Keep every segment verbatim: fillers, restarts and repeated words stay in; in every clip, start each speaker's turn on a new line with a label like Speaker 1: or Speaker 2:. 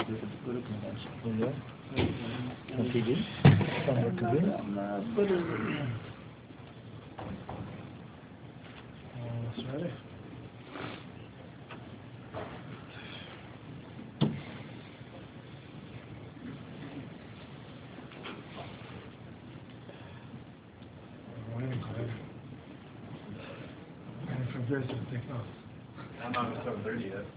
Speaker 1: Ready? From Grace to take notes.
Speaker 2: I'm not even seven thirty yet.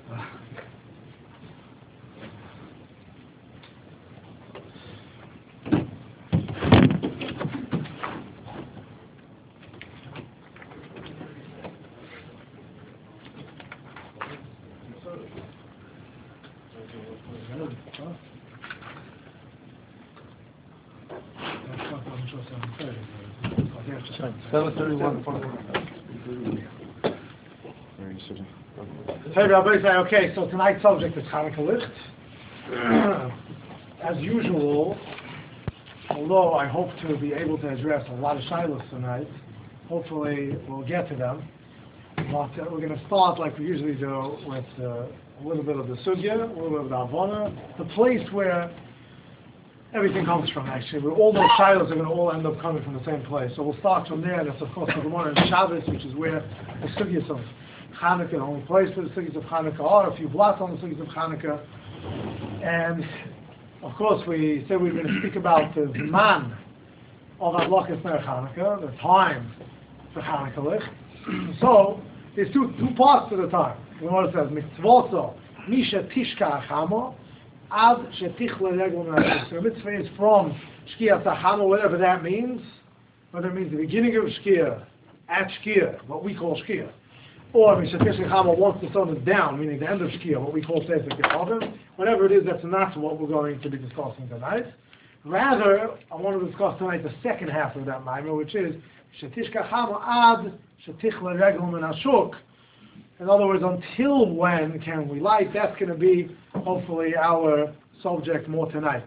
Speaker 1: seven thirty-one. Hey, Rabbi, say, okay, so tonight's subject is Hanukkah Licht. As usual, although I hope to be able to address a lot of shilos tonight, hopefully we'll get to them. But uh, we're going to start like we usually do with uh, a little bit of the sugya, a little bit of the avona, the place where everything comes from, actually, where all those shilos are going to all end up coming from the same place. So we'll start from there, and that's of course the Gemara in Shabbos, which is where the sugyas of Hanukkah, the only place where the sugyas of Hanukkah are, a few blots on the sugyas of Hanukkah. And of course we said we were going to speak about the Zman of Adlakas Ner Hanukkah, the time for Hanukkah Licht. So there's two two parts to the time. The Gemara says, Mitzvoso, Misha Tishka Achamo, Ad Shetichle Regel Menashuk. So the mitzvah is from Shkia Achamo, whatever that means, whether it means the beginning of Shkia, at Shkia, what we call Shkia, or Misha Tishka Achamo once the sun is down, meaning the end of Shkia, what we call Sefer Kechavim. Whatever it is, that's not what we're going to be discussing tonight. Rather, I want to discuss tonight the second half of that Maimah, which is Shetishka Chamo Ad Shetichle Regel Menashuk. In other words, until when can we light? That's going to be, hopefully, our subject more tonight.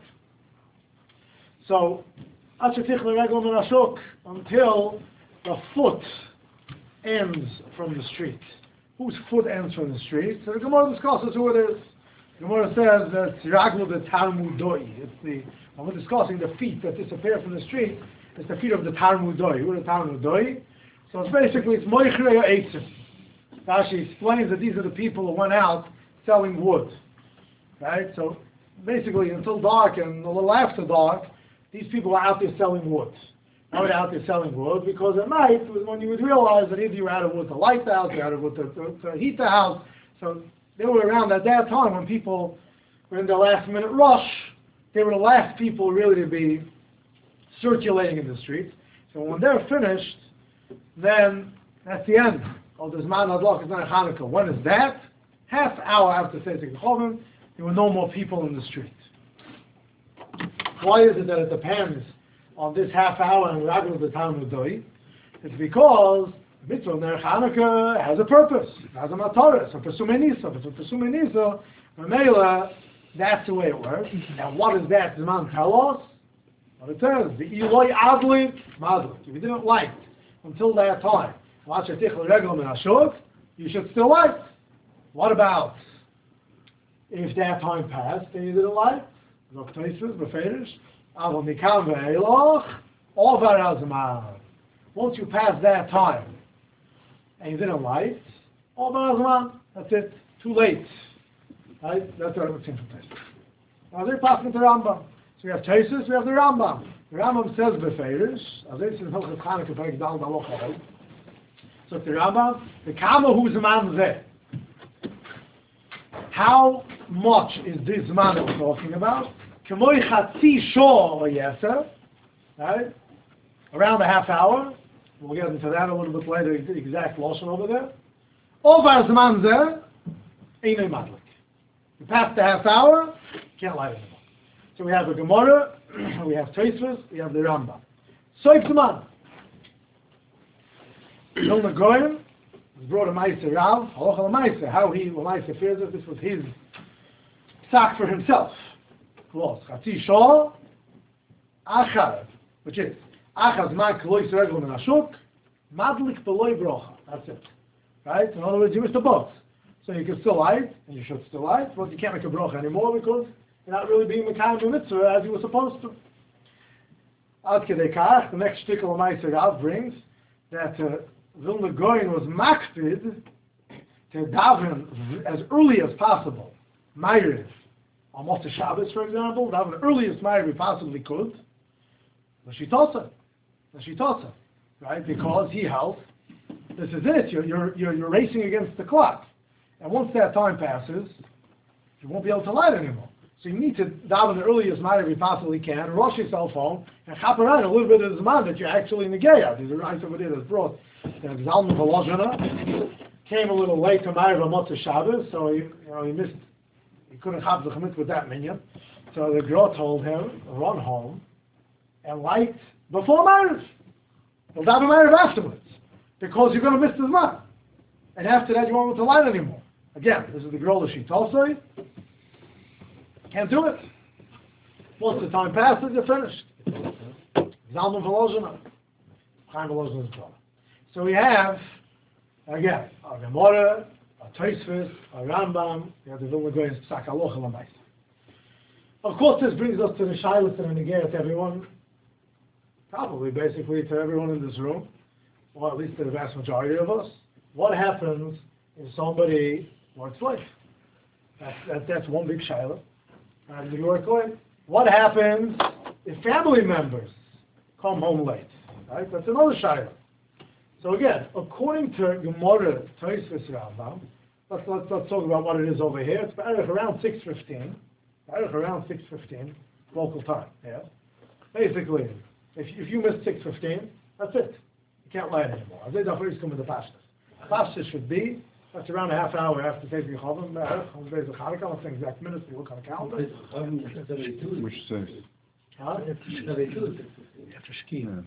Speaker 1: So, Ad Shetichle Regel Menashuk, until the foot ends from the street. Whose foot ends from the street? So the Gemara discusses who it is. The Gemara says that Raglu the Talmudoi. It's the, when we're discussing the feet that disappear from the street, it's the feet of the Talmudoi. Who are the Talmudoi? So it's basically, it's Moichrei Eitzim. Rashi explains that these are the people who went out selling wood. Right? So basically, until dark and a little after dark, these people were out there selling wood. Why were they out there selling wood? Because at night was when you would realize that either you were out of wood to light the house, you were out of wood to, to, to heat the house. So they were around at that time when people were in their last minute rush. They were the last people really to be circulating in the streets. So when they're finished, then that's the end of the Zman Adlakas Ner Hanukkah. When is that? Half hour after Sefer Kechavim, there were no more people in the street. Why is it that it depends on this half hour and Raglu the Talmudoi? It's because Mitzvah Ner Hanukkah has a purpose. It has a mataris, a Pesumei Nisa. If it's a Pesumei Nisa, Mamela, that's the way it works. And what does that Zman tell us? What it says, the Eloi Adlik Madlik. If you didn't light until that time, you should still light. What about if that time passed and you didn't light? Once you pass that time and you didn't light, that's it, too late. Right? That's what it's interesting. Now they're passing to Rambam. So we have Tesis, we have the Rambam. The Rambam says Beferish, as this is Hilchos Chanukah, breaks down the Lochah. So the Rambam, the Kama who's the man there. How much is this man that we're talking about? K'moi chatzi shor yeser, right? Around a half hour. We'll get into that a little bit later, the exact lashon over there. Over zman zeh, einay madlik. You pass the half hour, you can't light anymore. So we have the Gemara, we have Tosfos, we have the Rambam. Soif zman. Vilna Goyen was brought a Meiser Rav, Halacha L'Meiser, how he, L'Meiser fears it, this was his sack for himself. Close. Chatzi Shor, Achar, which is, Achaz Mak Lois Regel Menashuk, Madlik Beloi Brocha. That's it. Right? In other words, you missed the boat. So you can still light, and you should still light, but you can't make a bracha anymore because you're not really being Mekayim the mitzvah as you were supposed to. Ad kedei kach, the next shtickle of Meiser Rav brings that uh, Vilna Goyen was makpid to daven as early as possible. Ma'ariv, on Motzei Shabbos, for example, daven the earliest Ma'ariv he possibly could. The Shitosa, the Shitosa, right? Because he held, this is it. You're you're you're, you're racing against the clock, and once that time passes, you won't be able to light anymore. So you need to daven the earliest Ma'ariv you possibly can, rush your cell phone, and chop around a little bit of the Zman that you're actually Negeya. There's a right over there that's brought. The Zalman Volozhana came a little late to Ma'ariv on Motzei Shabbos, so he, you know, he missed, he couldn't have the Chametz with that minion. So the girl told him, run home and light before Ma'ariv. We'll daven Ma'ariv afterwards, because you're going to miss the Zman. And after that, you won't be able to light anymore. Again, this is the girl that she told you. Can't do it. Once the time passes, you're finished. Zalman Volozhana. Chaim Volozhana's brother. So we have, again, a Gemara, a Tosfos, a Rambam, we have the Vilna Goyen's Psak Halacha L'Maisa. Of course, this brings us to the Shilas and the Negeya to everyone, probably basically to everyone in this room, or at least to the vast majority of us. What happens if somebody works late? That's, that, that's one big Shilah. And you work late. What happens if family members come home late? Right? That's another Shilah. So again, according to Gemara, Tosfos, Rambam, let's, let's, let's talk about what it is over here. It's around six fifteen. Around six fifteen, local time. Yeah. Basically, if, if you miss six fifteen, that's it. You can't light anymore. As they don't come with the pashtas. Pashtas should be, that's around a half hour after taking the Chavim, on the days of Hanukkah, I don't think exact minutes, you look on the calendar.
Speaker 3: Which says?
Speaker 1: Huh?
Speaker 4: After ski.
Speaker 3: Yeah.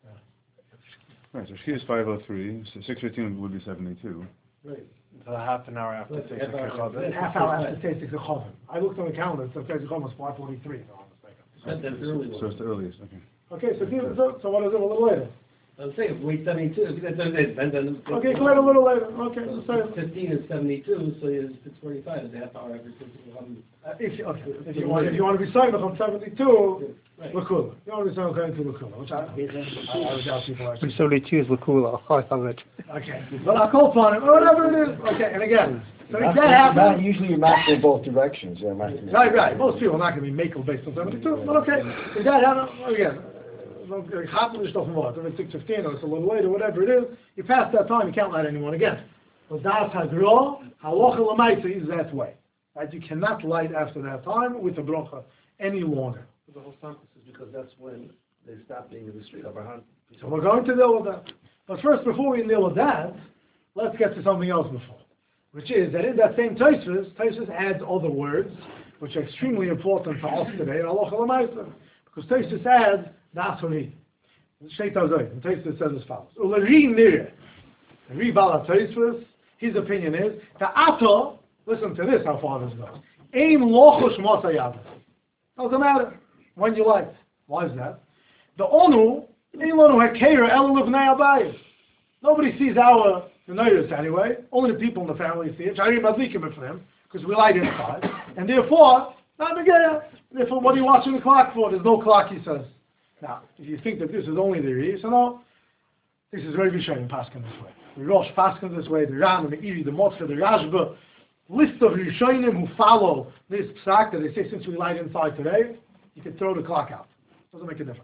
Speaker 3: Right, so ski is five oh three, so six fifteen would be seventy-two.
Speaker 1: Right.
Speaker 2: So half an hour after
Speaker 4: Let's
Speaker 2: taking
Speaker 4: have our-
Speaker 2: the Chavim.
Speaker 1: Half hour after tasting the Chavim. I looked on the calendar, it says tasting Chavim was five forty-three, if I'm not mistaken.
Speaker 4: That's the early
Speaker 3: So
Speaker 4: one.
Speaker 3: it's the earliest, okay.
Speaker 1: Okay, so, give- so, so what is it a little later?
Speaker 4: I'm saying, wait seventy-two, if that's what it is, then, then.
Speaker 1: Okay, go ahead a little later. Okay,
Speaker 4: So
Speaker 1: just say,
Speaker 4: Fifteen is seventy-two, so it's six forty-five, it's a half hour after fifteen.
Speaker 1: uh, if you, okay, if you want, if you want to be signed on seventy-two,
Speaker 4: Right.
Speaker 1: Lakula. You want to be signed on to Lakula, which I, I, I would doubt people actually.
Speaker 5: seventy-two is Lakula. I love it.
Speaker 1: Okay, but I'll call upon it, whatever it is. Okay, and again, so if that
Speaker 6: Not
Speaker 1: happens,
Speaker 6: usually you're not in both directions. Yeah, not-
Speaker 1: right, right. Most people are not going to be makel based on seventy-two, but okay. If that happens, again, happen is talking about. If it's six fifteen or it's a little later, whatever it is, you pass that time, you can't light anyone again. But das hagro halacha l'maisa is that way. Right? You cannot light after that time with a bracha any longer.
Speaker 7: The whole sentence is because that's when they stop being in the street. Abraham.
Speaker 1: So we're going to deal with that. But first, before we deal with that, let's get to something else before, which is that in that same Tosfos, Tosfos adds other words which are extremely important to us today in halacha l'maisa, because Tosfos adds das hori. Shtei Tazoi. And Tosfos says as follows: Uleri nireh. Ri Bala Tosfos. His opinion is the ato. Listen to this. How far this goes. Ein lochush mosayad. Doesn't matter when you light. Why is that? The onu ein lanu hakeira el livnei abayis. Nobody sees our menorahs anyway. Only the people in the family see it. Shari madlikim for them because we light inside, and therefore not negaya. Therefore, what are you watching the clock for? There's no clock. He says. Now, if you think that this is only the Ri, so no, this is very Rishonim Paskin this way. The Rosh Paskin this way, the Ram, the Iri, the Motzka, the Rashba, list of Rishonim who follow this psak that they say since we light inside today, you can throw the clock out. Doesn't make a difference.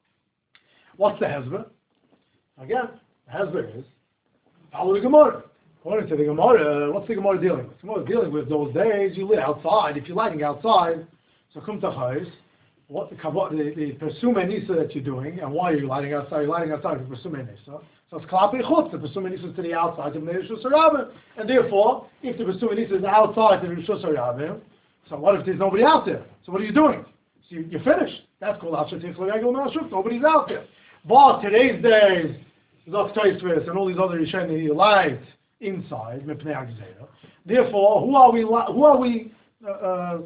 Speaker 1: What's the Hezbollah? Again, the Hezbollah is follow the Gemara. According to the Gemara, what's the Gemara dealing with? The Gemara is dealing with those days you lit outside. If you're lighting outside, so come to Chayz. What the the, the Persume Nisa that you're doing, and why are you lighting outside? You're lighting outside for Persume Nisa. So it's Klapi Chutz, the Persume Nisa is to the outside of the Rishus HaRabim. And therefore, if the Persume Nisa is outside the Rishus HaRabim, so what if there's nobody out there? So what are you doing? So you, you're finished. That's called Ashatich L'Regel Ma'ashuf. Nobody's out there. But today's days, Zok Tosfos and all these other Rishonim, you light inside, Mipnei HaGzera. Therefore, who are we, who are we, uh, uh,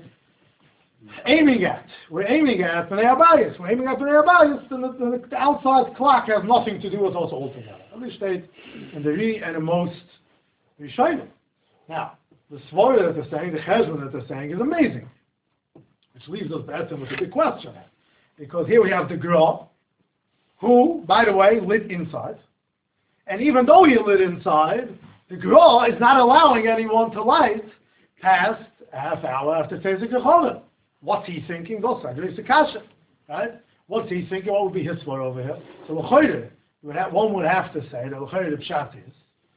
Speaker 1: aiming at? We're aiming at Bnei Abayis. We're aiming at Bnei Abayis, and the, the, the outside clock has nothing to do with us altogether. At least state in the Ri and in most Rishonim. Now, the svara that they're saying, the cheshbon that they're saying is amazing. Which leaves us better with a big question. Because here we have the Gra, who, by the way, lit inside. And even though he lit inside, the Gra is not allowing anyone to light past a half hour after Tezek Yecholim. What's he thinking? Go Sadri Sakasha. Right? What's he thinking? What would be his svara over here? So L'choyre, one would have to say that L'choyre the Pshat is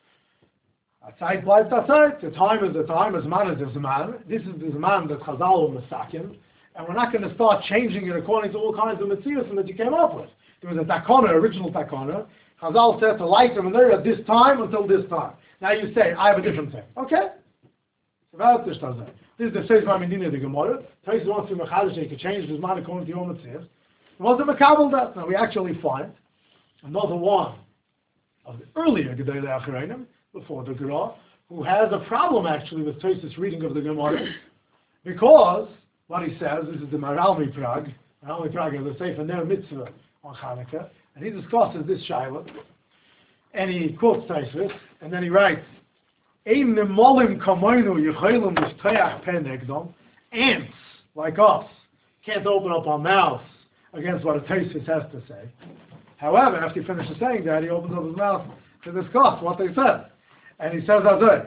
Speaker 1: Atzait bleibt Atzait. The time is the time, as man is the Zman. This is the Zman that Chazal will Masakim. And we're not going to start changing it according to all kinds of materials that you came up with. There was a takana, original takana. Chazal said to light the menorah at this time until this time. Now you say, I have a different thing. Okay? This is the Seis Mamidina the Gemara. Tais wants to Mechadish, you can change this man according to your materials. It wasn't Makabal that. Now we actually find another one of the earlier Gedolei Acharonim, before the Gra, who has a problem actually with Tosfos reading of the Gemara, because what he says, this is the Maral Miprag, Maral Miprag has a Sefer Ner Mitzvah on Hanukkah, and he discusses this Shaila, and he quotes Tosfos, and then he writes, Ein nemolim kamoinu yecholim l'shtoyach pen negdom. Ants, like us, can't open up our mouths against what a Tosfos has to say. However, after he finishes saying that, he opens up his mouth to discuss what they said. And he says, Azay,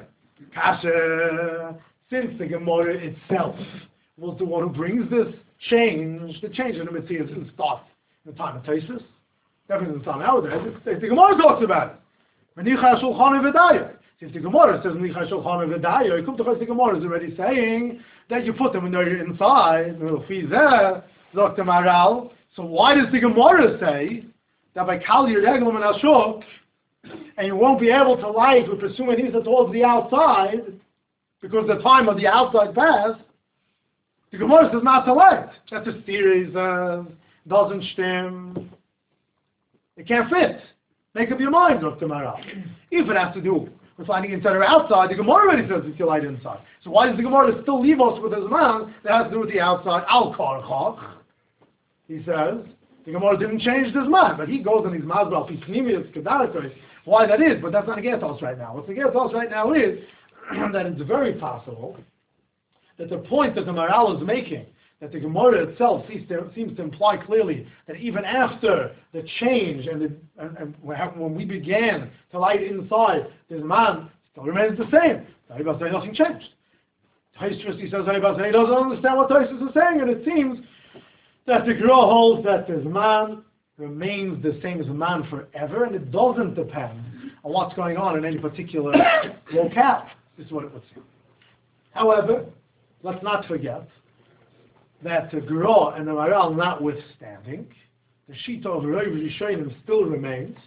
Speaker 1: Kasha, since the Gemara itself was the one who brings this change, the change in the Matthias didn't start in the time of Tosfos. Definitely doesn't start nowadays. It's, the Gemara talks about it. Menicha Shulchan V'Dayo. If the Gemara says Menicha Shulchan V'Dayo, you come to the Gemara is already saying that you put them inside. Doctor Maral. So why does the Gemara say that by Kal Yereglim and Ashok, and you won't be able to light with pursuing these towards the outside, because the time of the outside passed? The Gemara says not to light. That's a series of doesn't stem. It can't fit. Make up your mind, Doctor Maral. If it has to do with finding inside or outside, the Gemara already says it's your light inside. So why does the Gemara still leave us with his man that has to do with the outside? Al Karchach, he says. The Gemara didn't change his mind, but he goes and he's mazbal pipnimius kedarakos. Why that is, but that's not against us right now. What's against us right now is that it's very possible that the point that the Maral is making, that the Gemara itself seems to, seems to imply clearly that even after the change and, the, and, and when we began to light inside, this man still remains the same. Nothing changed. Tosfos, he says, he doesn't understand what Tosfos is saying, and it seems that the Gra holds that this man remains the same as a man forever, and it doesn't depend on what's going on in any particular locale. This is what it would seem. However, let's not forget that the Gra and the Maral notwithstanding, the Shita of Rov Rishonim still remains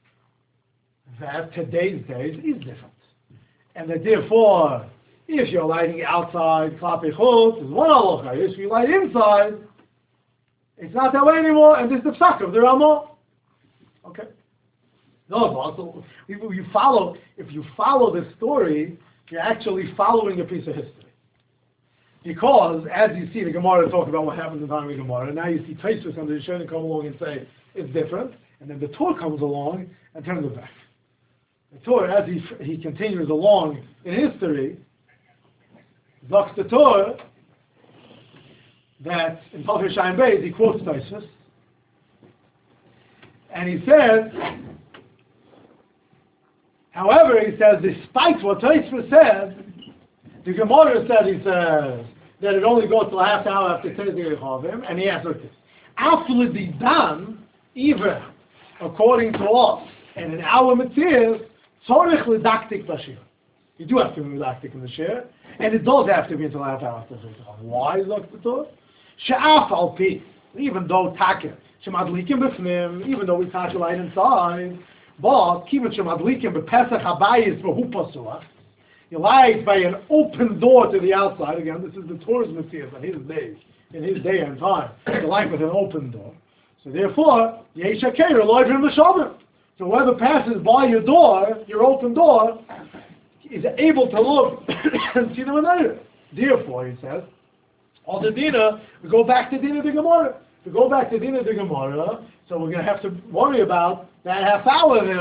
Speaker 1: that today's days is different. And that therefore, if you're lighting outside, Klape Chut, is one halacha. If you light inside, it's not that way anymore, and this is the psak of the Ramah. Okay. No, also, if you follow, if you follow this story, you're actually following a piece of history. Because, as you see, the Gemara talk about what happens in the time of the Gemara, and now you see Tosfos and the Rishonim come along and say, it's different, and then the Torah comes along and turns it back. The Torah, as he, he continues along in history, Zok the Torah, that in Pafir Shayim Beis, he quotes Tosfos, and he says, however, he says, despite what Tosfos said, the Gemara said, he says, that it only goes till a half hour after Tezek Yechovim, and he answered this. After the done, even according to us, and in our materials, tzorich l'daktik b'shir. You do have to be l'daktik in the shir, and it does have to be until a half hour after Tezek Yechovim. Why is that the Torah? She'af al pi, even though taker, she'madlikim b'fnim, even though we touch light inside, but kivet she'madlikim b'pesach habayis v'hu pasuach, you light by an open door to the outside. Again, this is the Torah's material in his day, in his day and time. You light with an open door. So therefore, Yesh HaKeir, Lord from the Shabbat. So whoever passes by your door, your open door, is able to look and see the menorah. Therefore, he says, all the Dina, we go back to Dina the Gemara. We go back to Dina the Gemara, so we're going to have to worry about that half hour there,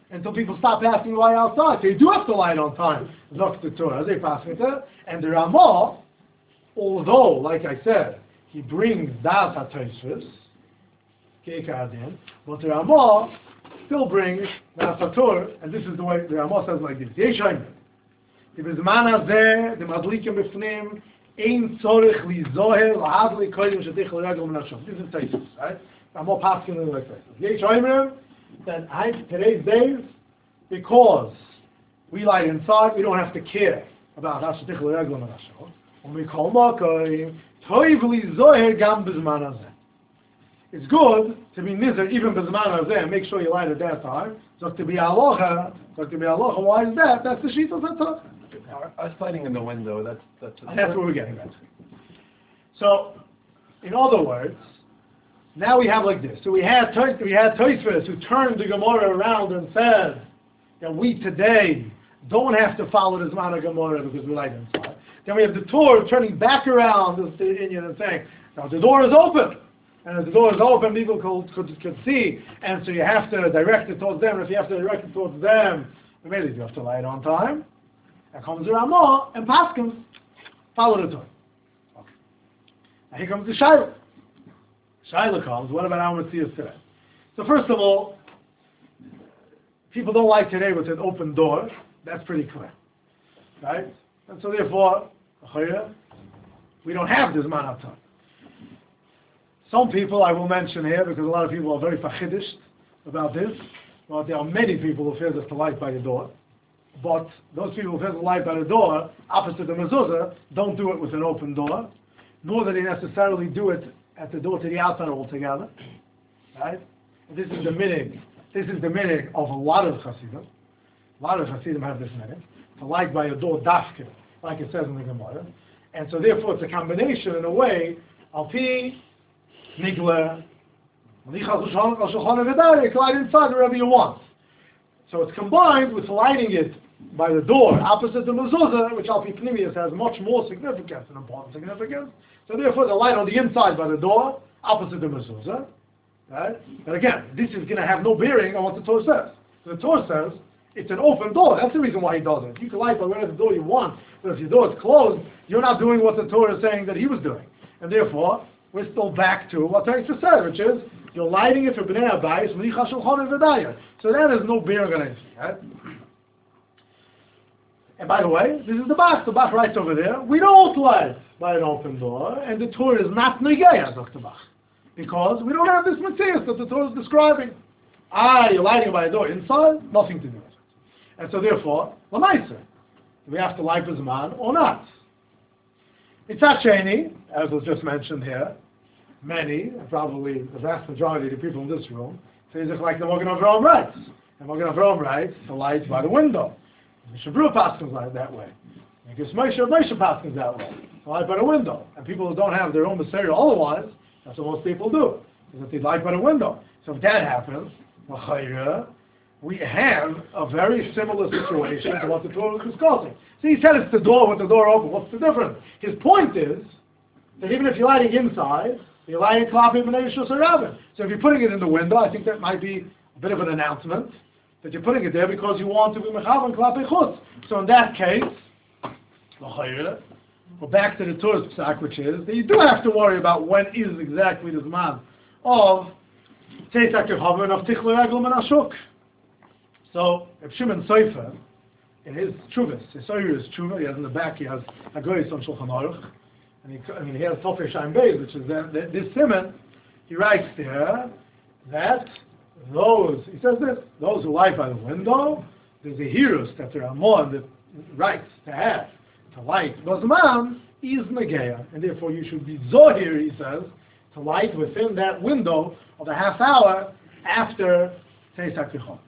Speaker 1: until people stop asking why outside. So you do have to light on time. Zok the Torah, they pass it, and the Ramah, although, like I said, he brings Das HaTosfos, Keikadin, but the Ramah still brings Das HaTorah, and this is the way the Ramah says like this. Yeshayim, the Bizman Hazeh, the Madlikim Bifnim, Ein Tzorich Li Zoher, Lahadli Koyim Shetich L'Regel Min Hashem. This is Tosfos, right? Ramah Paskin in like Tosfos. Yeshayim, that I, today's days, because we light inside, we don't have to care about Hashetich L'Regel Min Hashem. Umikol Makoyim, Toiv Li Zoher Gam Bizman Hazeh. It's good to be nizar even b'zman hazeh and make sure you light at that time. So to be aloha, so to be aloha, why is that? That's the sheet of the Torah.
Speaker 2: Us lighting in the window, that's, that's.
Speaker 1: That's what we're getting at. So, in other words, now we have like this. So we had Tos- we had Tosfos who turned the Gemara around and said that we today don't have to follow the Zman of Gemara because we light inside. Then we have the Torah turning back around the Indian and saying, now the door is open. And if the door is open, people could, could, could see, and so you have to direct it towards them, and if you have to direct it towards them, immediately you have to light on time. And comes the Ramah, and Paskins follow the Torah. Okay. Now here comes the Shiloh. Shiloh comes, what about our Metzias today? So first of all, people don't like today with an open door, that's pretty clear. Right? And so therefore, we don't have this Zman HaTorah. Some people I will mention here, because a lot of people are very fachidish about this, but there are many people who feel there's the light by the door. But those people who feel the light by the door, opposite the mezuzah, don't do it with an open door, nor do they necessarily do it at the door to the outside altogether. Right? This is the minig. This is the minig of a lot of Hasidim. A lot of Hasidim have this minig. To light by a door dafke, like it says in the Gemara. And so therefore it's a combination in a way of P Nigla, light inside wherever you want. So it's combined with lighting it by the door opposite the mezuzah, which Alpi Pnimius has much more significance and important significance. So therefore the light on the inside by the door opposite the mezuzah. Right? But again, this is going to have no bearing on what the Torah says. So the Torah says it's an open door. That's the reason why he does it. You can light by whatever door you want, but if your door is closed, you're not doing what the Torah is saying that he was doing. And therefore, we're still back to what Tosfos said, which is you're lighting it for bnei habayis, menicha shulchan v'daya. So that is no bearing on anything, right? And by the way, this is the Bach. The Bach writes over there, we don't light by an open door, and the Torah is not negeya, Doctor Bach, because we don't have this Metzias that the Torah is describing. Ah, you're lighting by a door inside, nothing to do with it. And so therefore, l'maisa, do we have to light b'zman or not? It's Sheni, as was just mentioned here. Many, probably the vast majority of the people in this room, say it's like the Magen Avraham writes. And Magen Avraham writes the light by the window. The Shabru Paskins like that way. And Gis Moshe Moshe Paskins that way. The light by the window. And people who don't have their own material otherwise, that's what most people do. Is that they light by the window. So if that happens, we have a very similar situation to what the Torah is discussing. So he said it's the door with the door open. What's the difference? His point is that even if you're lighting inside, you're lighting Klapi B'nei Yishus HaRabim. So if you're putting it in the window, I think that might be a bit of an announcement that you're putting it there because you want to be Mechavan Klapi Chutz. So in that case, we're back to the Torah's psak, which is that you do have to worry about when is exactly the Zman of Tzeitzak Yechavan of Tichle Regel Men Ashuk. So, if Shimon Sofer, in his Chuvas, his Sofer is Chuvah, he has in the back, he has Hagoyis on Shulchan Aruch, and he, I mean, he has Tofei Shaim Beis, which is the, the, this Simon, he writes there that those, he says this, those who light by the window, there's a heroes that there are more that rights to have, to light Bazman, is Negeya, and therefore you should be Zohir, he says, to light within that window of a half hour after Tzeitzak Yechavan.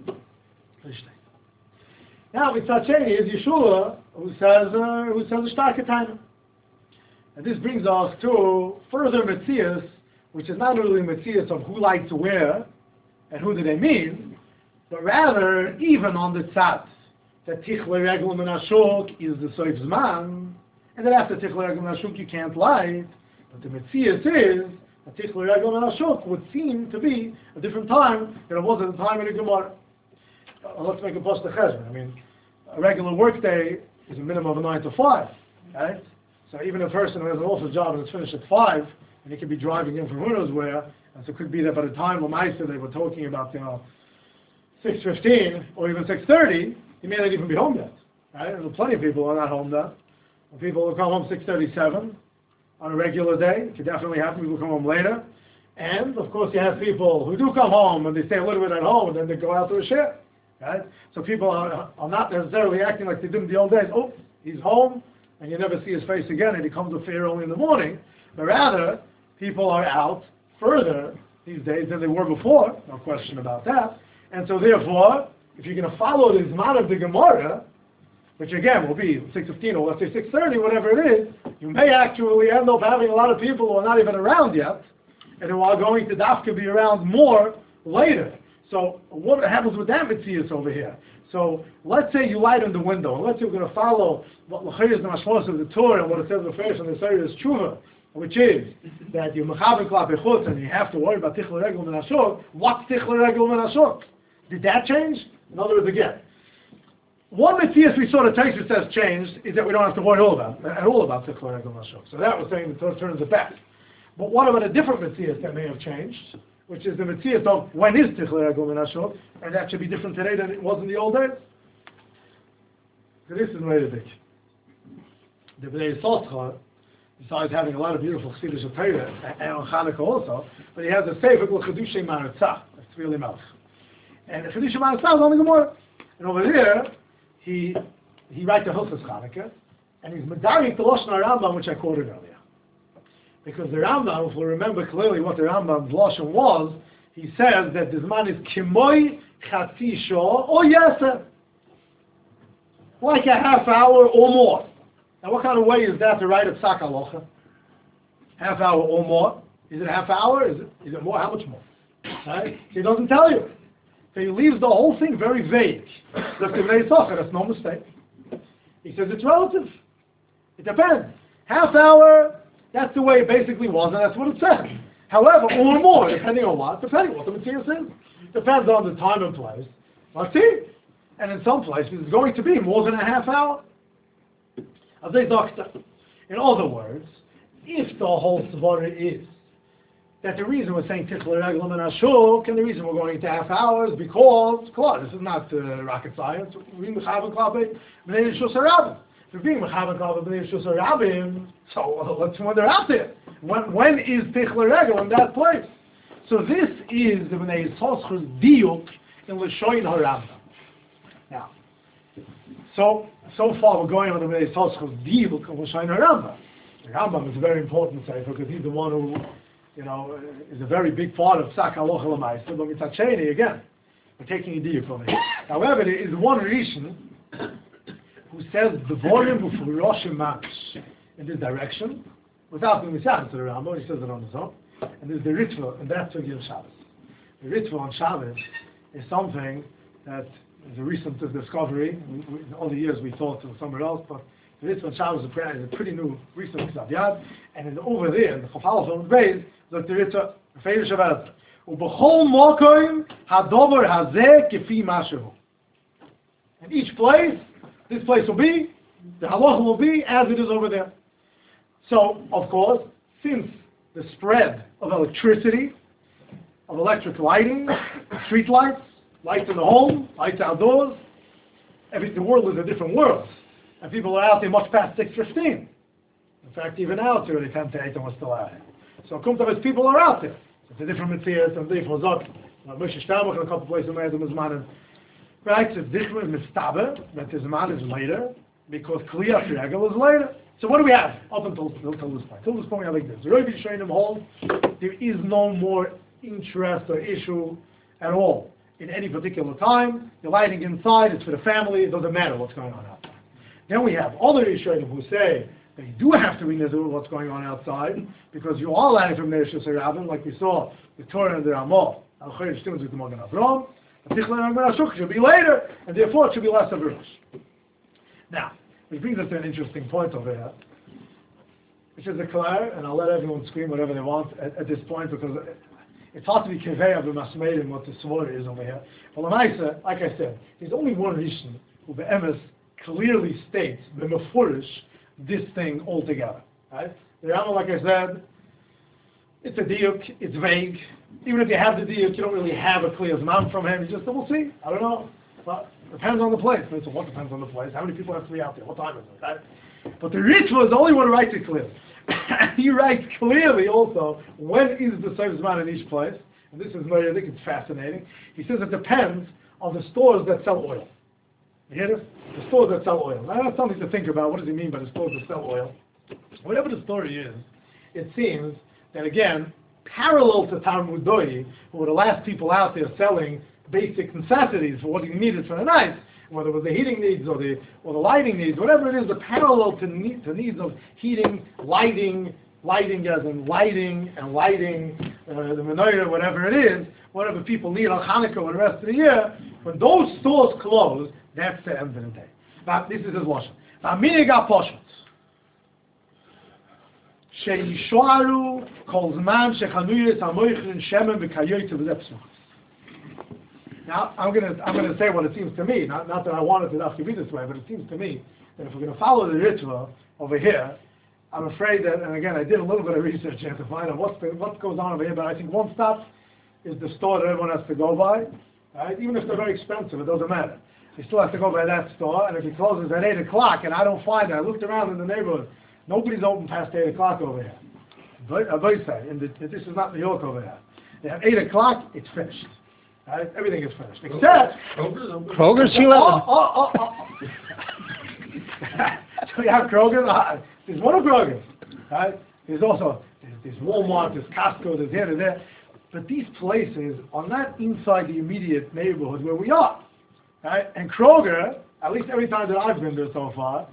Speaker 1: Now, Mitzad Sheni is Yeshua, who says, uh, who says a starke time. And this brings us to further Metzias, which is not really Metzias of who lights where, and who do they mean, but rather, even on the tzad, that Tichle Regel Men Ashuk is the Soif Zman, and that after Tichle Regel Men Ashuk you can't light, but the Metzias is that Tichle Regel Men Ashuk would seem to be a different time than it was at the time in the Gemara. uh, let's make a post cheshbon. I mean, a regular work day is a minimum of nine to five, right? So even a person who has an office job and is finished at five, and he could be driving in from who knows where, and so it could be that by the time Lamaisa they were talking about, you know, six fifteen or even six thirty, he may not even be home yet, right? And plenty of people are not home then. And people will come home six thirty-seven on a regular day. It could definitely happen. People come home later. And, of course, you have people who do come home and they stay a little bit at home and then they go out to a share, right? So people are, are not necessarily acting like they did in the old days. Oh, he's home, and you never see his face again, and he comes to fair only in the morning. But rather, people are out further these days than they were before, no question about that. And so therefore, if you're going to follow the Zman of the Gemara, which again will be six fifteen or let's say six thirty, whatever it is, you may actually end up having a lot of people who are not even around yet, and who are going to Dafka be around more later. So what happens with that Metzias over here? So let's say you light in the window, and let's say we're going to follow what L'chayr is the mashmos of the Torah and what it says in the first and the Torah is Tshuva, which is that you're mechaven klapei chutz and you have to worry about tichel regel min hashuk. What's tichel regel min hashuk? Did that change? In other words, again, one Metzias we saw the Tosfos says changed is that we don't have to worry all about at all about tichel regel min hashuk. So that was saying the Torah turns it back. But what about a different Metzias that may have changed, which is the Metzias of when is tichel regel min hashuk, and that should be different today than it was in the old days? So this is very big. The Bnei Yissaschar, besides having a lot of beautiful Chassidus of Torah, and on Hanukkah also, but he has a sefer called Chedushei Maratzah. That's really Melch. And Chedushei Maratzah is on the Gemara. And over here, he he writes the Hilchos Hanukkah, and he's medarik the Lashon HaRambam, which I quoted earlier. Because the Rambam, if we remember clearly what the Rambam's Lashon was, he says that this man is Kimoi Chatzi Shor or Yeser. Like a half hour or more. Now what kind of way is that to write a Psak Halacha? Half hour or more? Is it a half hour? Is it, is it more? How much more? Right? He doesn't tell you. So he leaves the whole thing very vague. That's the Bnei Yissaschar, that's no mistake. He says it's relative. It depends. Half hour, that's the way it basically was, and that's what it says. However, or more, depending on what? Depending on what the Metzias is. Depends on the time and place. Let's see. And in some places, it's going to be more than a half hour. As a doctor. In other words, if the whole svara is that the reason we're saying tichel regel min hashuk, and the reason we're going to half hours, because, claro, this is not uh, rocket science. We're being mechaven klapei bnei Rishus HaRabim. If we're being mechaven klapei bnei Rishus HaRabim, so uh, let's see when they're out there. When, when is tichel regel in that place? So this is the Bnei Yissaschar's diuk in L'shoin HaRambam. Now, so so far we're going on the Bnei Yissaschar's diuk in L'shoin HaRambam. The Rambam is a very important sefer because he's the one who, you know, is a very big part of Psak Halacha L'maaseh. But Mitzad Sheni, again, we're taking a diuk from it. However, there is one Rishon who says the volume of Rosh Mamish in this direction, without being Messiah to the Rambam, he says it on his own. And there's the Ritva, and that's Sugi of Shabbos. The Ritva on Shabbos is something that is a recent discovery. We, we, in all the years we thought it was somewhere else, but the Ritva on Shabbos is a pretty new, recent Ksav Yad. And in, over there, in the Chafal of the Beis, look the Ritva, Feiru Shabbat. Ubechol Mokoim Hadover Hazeh Kefi Mashehu. In each place, this place will be, the halacha will be as it is over there. So, of course, since the spread of electricity, of electric lighting, street lights, lights in the home, lights outdoors, every, the world is a different world. And people are out there much past six fifteen. In fact, even now it's already ten to eight and we're still out here. So Kumtavas people are out there. It's a different Metzias and different Zot. Moshe Steinbach in a couple places made them as man. Right, so it's different Mistaber, that his man is later, because Kliyas Regel is later. So what do we have up until, until this point? Until this point we have like this. The Rebbe Shainim holds there is no more interest or issue at all in any particular time. The lighting inside is for the family. It doesn't matter what's going on outside. Then we have other Rishonim who say that you do have to be nizur what's going on outside because you are lighting from Ner Rishus HaRabim, like we saw the Torah and the Ramah. Al-Chayr Shtim with the Magen Avraham. The Tichel Regel Min Hashuk should be later, and therefore it should be less of a rush. Now, which brings us to an interesting point over here, which is a clear, and I'll let everyone scream whatever they want at, at this point because it's hard to be kevei of the masmeirim what the svara is over here. But Lamaisa, like I said, there's only one Rishon who be'emes clearly states the mefurish this thing altogether. Right? The Rambam, like I said, it's a diuk, it's vague. Even if you have the diuk, you don't really have a clear zman from him. You just, we'll see. I don't know. But it depends on the place. So what depends on the place? How many people have to be out there? What time is it? Right? But the Ritva is the only one who writes it clearly. He writes clearly also when is the same zman in each place. And this is very, I think it's fascinating. He says it depends on the stores that sell oil. You hear this? The stores that sell oil. Now that's something to think about. What does he mean by the stores that sell oil? Whatever the story is, it seems that again, parallel to Talmud Doi, who were the last people out there selling basic necessities for what you needed for the night, whether it was the heating needs or the or the lighting needs, whatever it is, the parallel to, need, to needs of heating, lighting, lighting as in lighting and lighting, uh, the menorah, whatever it is, whatever people need on Hanukkah or the rest of the year, when those stores close, that's the end of the day. Now, this is his lashon. Now, minig ha-poshut. Sheisharu kol zman shechanuyes hamoichrin shemen v'kayoyte v'zepsmachs. Now, I'm going to I'm going to say what it seems to me, not, not that I want it to have to be this way, but it seems to me that if we're going to follow the ritual over here, I'm afraid that, and again, I did a little bit of research here to find out what's the, what goes on over here, but I think one stop is the store that everyone has to go by, right? Even if they're very expensive, it doesn't matter. You still have to go by that store, and if it closes at eight o'clock, and I don't find it, I looked around in the neighborhood, nobody's open past eight o'clock over here. But, uh, in the, this is not New York over here. They have eight o'clock, it's finished. Right? Everything is finished. Except...
Speaker 5: Kroger's
Speaker 1: Oh, oh, oh, oh. So you have Kroger. Uh, there's one of Kroger. Right? There's also... There's, there's Walmart, there's Costco, there's here, there's there. But these places are not inside the immediate neighborhood where we are. Right? And Kroger, at least every time that I've been there so far,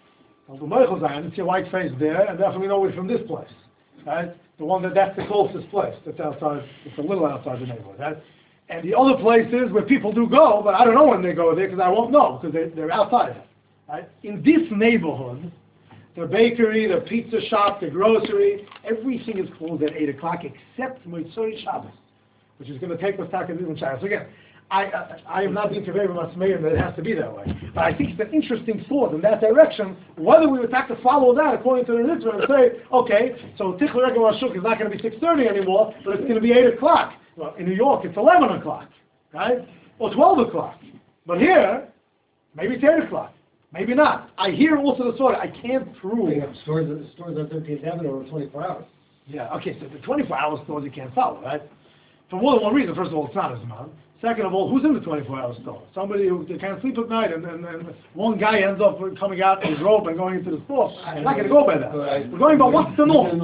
Speaker 1: I see a white face there, and definitely nobody from this place. Right? The one that that's the closest place. That's outside. It's a little outside the neighborhood. Right? And the other places where people do go, but I don't know when they go there because I won't know because they, they're outside of it. Right? In this neighborhood, the bakery, the pizza shop, the grocery, everything is closed at eight o'clock except Motzei Shabbos, which is going to take us back to the Shabbos. So again, I, I, I am not being conveyed with Masmeir that it has to be that way. But I think it's an interesting thought in that direction, whether we would have to follow that according to the Ritva and say, okay, so Tichel Regel Hashuk is not going to be six thirty anymore, but it's going to be eight o'clock. Well, in New York, it's eleven o'clock, right? Or twelve o'clock. But here, maybe it's eight o'clock. Maybe not. I hear also the story. I can't prove.
Speaker 4: They have stores, stores on thirteenth Avenue over twenty-four hours.
Speaker 1: Yeah, okay, so the twenty-four hour stores you can't follow, right? For more than one reason. First of all, it's not as man. Second of all, who's in the twenty-four hour store? Somebody who they can't sleep at night, and, and, and one guy ends up coming out in his robe and going into the store. I'm not going to go by that. We're going by what's the norm.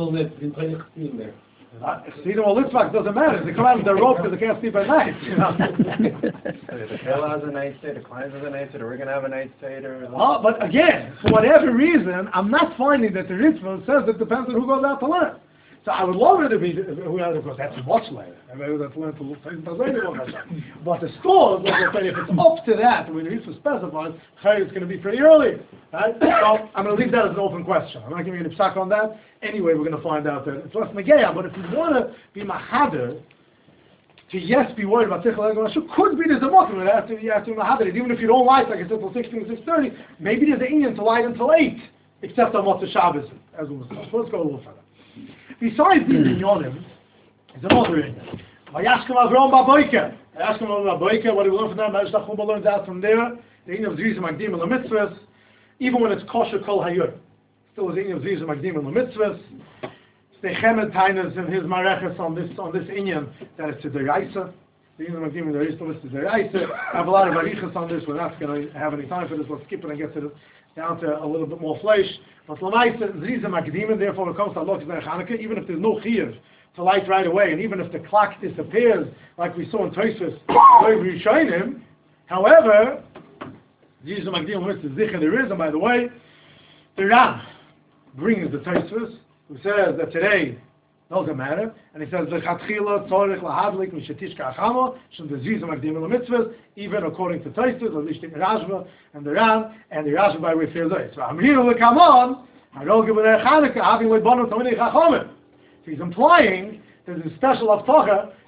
Speaker 1: Uh, Chassidim or Litzvak doesn't matter. They come out in their robe because they can't sleep at night. You know?
Speaker 2: The Kela has a night seder, the clients has a night seder, we're going to have a night seder.
Speaker 1: Oh, but again, for whatever reason, I'm not finding that the Ritva says it depends on who goes out to learn. So I would love it to be, who out of course, that's much later. I mean, that's learned to But the stores, like I say, if it's up to that, when the Ritva specifies, it's going to be pretty early. Right? So I'm going to leave that as an open question. I'm not giving you any psak on that. Anyway, we're going to find out that it's less Megea, but if we want to be Mahader, to yes, be worried about Tichel Regel Hashuk, could be there's a mokum that has to be, you have to be Mahader. Even if you don't light, like I said, till sixteen, six thirty, maybe there's an Indian to light until eight, except on Motzei Shabbos, as we discussed. So let's go a little further. Besides these inyonim, is another inyan. Vayashkem Avram Baboike. Vayashkem Avram Baboike, what do we learn from that? Medrash Chumba learns out from there. The inyan of Zrizim Magdim and the mitzvahs, even when it's kosher kol hayur. Still is the inyan of Zrizim Magdim and the mitzvahs. Stay Chemed Tainas in his mareches on this on this inyan that it's a deraisa. The inyan of Magdim and the Rishon is a deraisa. I have a lot of arichas on this. We're not going to have any time for this. Let's skip it and get to the, down to a little bit more flesh. But Lamaisa Zrizim Magdim, therefore it comes to Allah Chanukah, even if there's no chiyuv to light right away, and even if the clock disappears, like we saw in Tosfos, Rishonim, however, Zrizim Magdim lists the Zichar there is, and by the way, the Ram brings the Tosfos, who says that today doesn't matter, and he says L'chatchila tzorich lahadlik mishetishka achamo shem the Zrizim Magdim l'mitzvahs, even according to Tosfos, at least in Rashba and the Ram, and the Rashba by way fear this. So Amrinu l'kamon, Harol Gebedei Chanukah having leibonu tamidei chachomim. So he's implying there's a special avtacha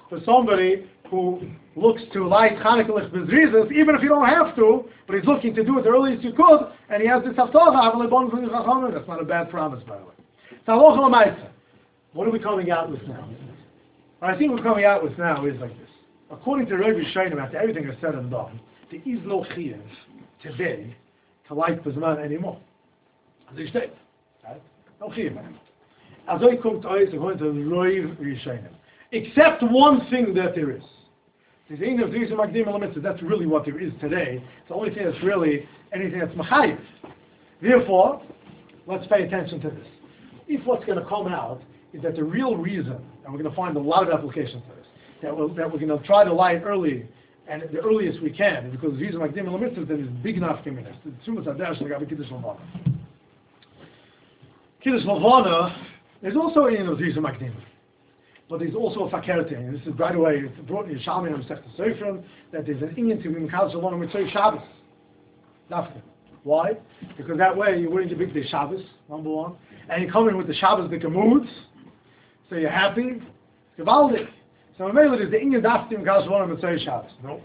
Speaker 1: for somebody who looks to light Chanukah Lich Bezrizis, even if you don't have to, but he's looking to do it the earliest you could, and he has this haftorah, that's not a bad promise, by the way. So, what are we coming out with now? What I think we're coming out with now is like this. According to Rabbi Shainim, after everything is said and done, there is no chiyuv today to light Bezman anymore. As you say, right? No chiyuv anymore. As I come to us, according to Rabbi Shainim, except one thing that there is. There's any of these Magdim elements, that's really what there is today. It's the only thing that's really anything that's Machayiv. Therefore, let's pay attention to this. If what's going to come out is that the real reason, and we're going to find a lot of applications to this, that we're, that we're going to try to light early, and the earliest we can, because these Magdim elements, there is big enough community. It's Tzumas Hadash, like Abba Kiddush Lavana. Kiddush Lavana, there's also any of these Magdim. But there's also a fakerti, and this is right away, it's brought in Yishalmi and Masechta Seifrim, that there's an inyan to be Mekal Shalom and Mitzvah Shabbos. Dafka. Why? Because that way you're wearing your big day Shabbos, number one, and you come in with the Shabbos the moods, so you're happy, Gavaldik. So mainly there's the inyan Dafka Mekal Shalom and Mitzvah Shabbos. No.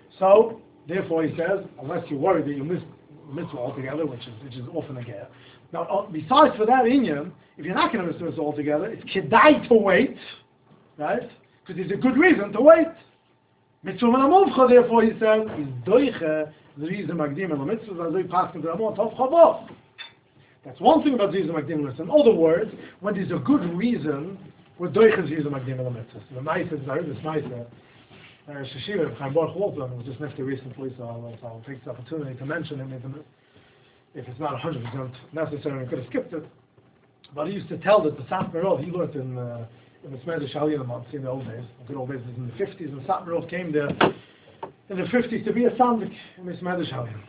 Speaker 1: So, therefore he says, unless you're worried that you miss mitzvah altogether, which is which is often a gare. Now, besides for that inyan, if you're not going to miss mitzvah altogether, it's kedai to wait. Right? Because there's a good reason to wait. Mitzvah menamuvcha, therefore, he says, is doiche the reason magdim el mitzvah as we pass into Ramon tov chavov. That's one thing about Zizah Magdim el. In other words, when there's a good reason, we're doiche Zizah Magdim el mitzvah. The Maisa is very this Maisa. Shashiva Chaim Baruch Wolfman was just nifty recently, so I'll, so I'll take this opportunity to mention him, even if it's not one hundred percent necessary. I could have skipped it. But he used to tell that the Satmarov he learned in. Uh, in the Smeder Shalia in the old days, the good old days in the fifties, and Satmarov came there in the fifties to be a Sandik in the Smeder Shalia.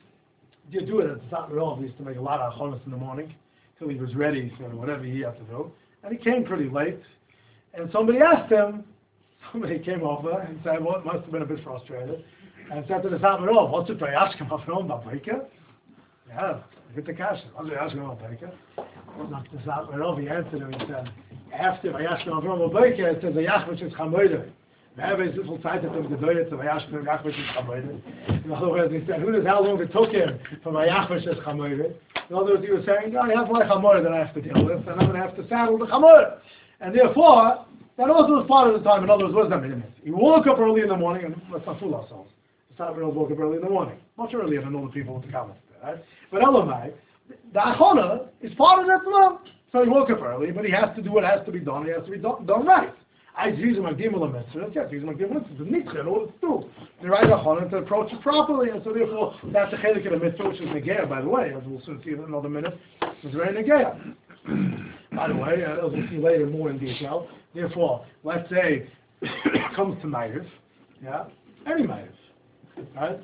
Speaker 1: You do it at the Satmarov, he used to make a lot of achonis in the morning, till he was ready for whatever he had to do, and he came pretty late, and somebody asked him, somebody came over and said, well, it must have been a bit frustrated, and said to the Satmarov, what's it, Vayashkem Afron Babrika? Yeah, get the cash, what's Vayashkem Babrika? Not the Satmarov, he answered him, he said, after Vayashkem Avram Abayke, it says Vayachvish is Chamoyde. Whenever is little time that the Doyet of Vayashkem Vayachvish is Chamoyde. In other words, he said, who knows how long it took him from Vayachvish is Chamoyde? In other words, he was saying, I have my Chamoyde that I have to deal with, and I'm going to have to saddle the Chamoyde. And therefore, that also was part of the time. In other words, what does that mean? He woke up early in the morning, and let's not fool ourselves. The Satmarov woke up early in the morning. Much earlier than all the people with the comments there, right? But Elamai, the Achona is part of that well. So he woke up early, but he has to do what has to be done. He has to be done, done right. I use my gimel mitzvah. Yes, use my gimel mitzvah. The mitzvah in order to do the right achon to approach it properly, and so therefore that's a chelik of the mitzvah, which is negaya. By the way, as we'll soon see in another minute, it's very negaya. By the way, uh, as we'll see later more in detail. Therefore, let's say it comes to ma'ariv, yeah, any ma'ariv. Right?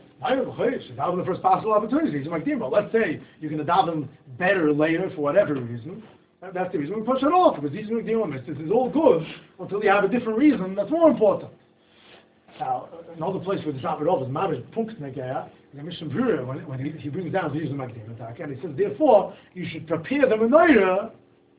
Speaker 1: Daven the first possible opportunity. Let's say you're going to daven better later for whatever reason. That's the reason we push it off, because these this is all good until you have a different reason that's more important. Now, another place where the Satmarov is married, Punkt Negaya, the Mishnah Brura, when, when he, he brings down the Yizum Magdim attack, and he says, therefore, you should prepare the menorah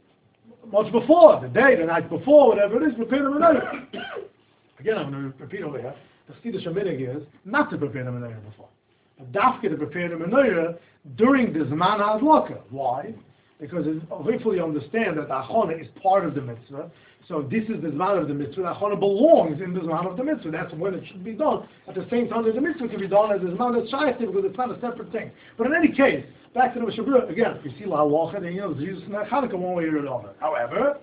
Speaker 1: much before, the day, the night before, whatever it is, prepare the menorah. Again, I'm going to repeat over here. The Chiddush HaMinhag is not to prepare the menorah before, but dafka to prepare the menorah during the Zman HaAdlaka. Why? Because hopefully you understand that the Achona is part of the mitzvah, so this is the Zman of the mitzvah. The Achona belongs in the Zman of the mitzvah. That's when it should be done. At the same time, the mitzvah can be done as the Zman that's Shayach, because it's not a separate thing. But in any case, back to the Mishabura, again, if you see La Halacha, then you know Jesus and Chanukah one way or another. However,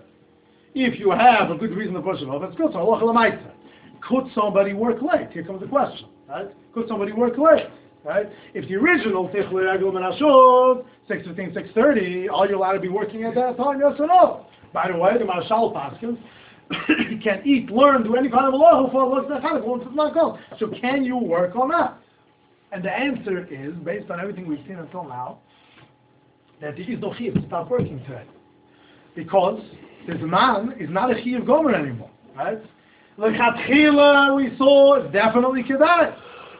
Speaker 1: if you have a good reason to push it off, it's good. So Halacha L'maitza. Could somebody work late? Here comes the question, right? Could somebody work late? Right? If the original Tichli Regel Menashod, six fifteen, six thirty, are you allowed to be working at that time? Yes or no? By the way, the Marshal Paskins, you can eat, learn, do any kind of law for what's that kind of once it's not gone. So can you work on that? And the answer is, based on everything we've seen until now, that there is no chiyuv to stop working today. Because this man is not a chiyuv gomer anymore. Right? L'chatchila we saw it's definitely kedai.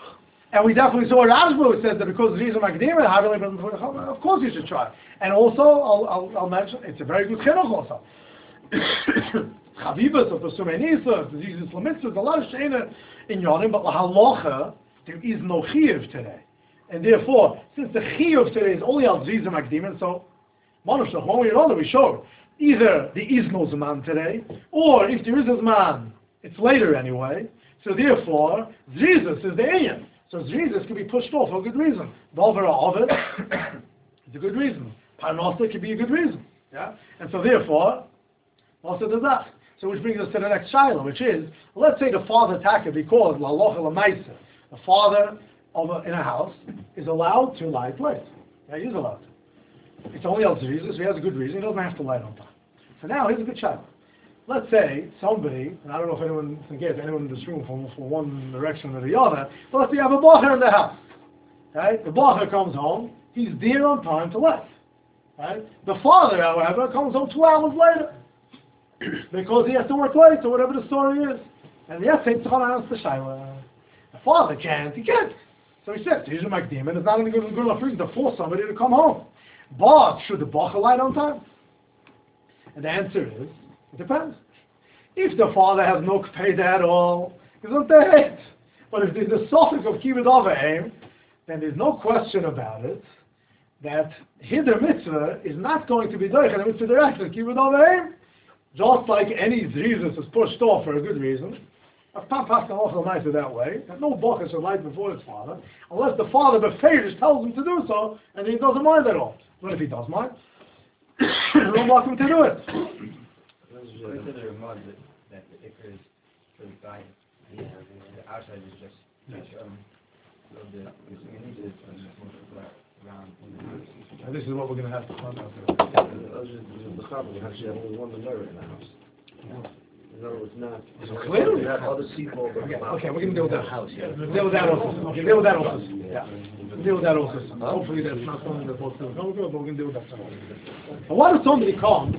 Speaker 1: And we definitely saw Rashba who says that because the reason Magdima, of course you should try. And also, I'll, I'll, I'll mention, it's a very good chinuch also. Chavivas, or Pesumei Nisa, diseases Lamitzvahs, a lot of Sheina in Yonim, but Lahalocha, there is no Chiyuv today. And therefore, since the Chiyuv today is only Al Zizim Akdim, so, Manush, one way or another, we showed, either there is no Zman today, or if there is a Zman, it's later anyway, so therefore, Zizis is the Inyan. So Zizis can be pushed off for a good reason. Dover Ovid, it's a good reason. Parnasa could be a good reason. Yeah? And so therefore, also does that. So which brings us to the next Shiloh, which is, let's say the father taka, because Lalocha Lamaisa, the father of a, in a house is allowed to light light. Yeah, he is allowed to. It's only El Jesus, so he has a good reason, he doesn't have to light on time. So now here's a good Shiloh. Let's say somebody, and I don't know if anyone can get anyone in this room from, from one direction or the other, but let's say you have a bacher in the house. Right? The bacher comes home, he's there on time to light. Right? The father, however, comes home two hours later because he has to work late or whatever the story is. And yes, it's going to the Shiloh. The father can't, he can't. So he says, here's a Makdim, and it's not going to give a good enough reason to force somebody to come home. But should the bacher light on time? And the answer is, it depends. If the father has no kpeda at all, he's not the head. But if there's a suffix of kibbud avim, then there's no question about it that hider mitzvah is not going to be doich and the mitzvah directly kibbud avim, just like any zrizis is pushed off for a good reason. I've not passed also nice that way. That no bacher should light before his father, unless the father beferish tells him to do so, and he doesn't mind at all. But if he does mind, you don't want him to do it.
Speaker 2: According to the Ramad, that, that the Iker is for the guy, yeah, the outside is just, just um, a little bit, because we need to around.
Speaker 1: And this is what we're going to have to find out.
Speaker 7: The Chabad, you actually have only one menorah in the house. In other words, not.
Speaker 1: Clearly.
Speaker 7: You have other people. but
Speaker 1: Okay,
Speaker 7: not-
Speaker 1: okay, we're going to deal with that.
Speaker 7: House, yeah.
Speaker 1: We'll deal with that also. Okay, deal with that also. Yeah. We'll deal with that also. Hopefully that's not something that both of us come but we're going to deal with that some. But what if somebody comes?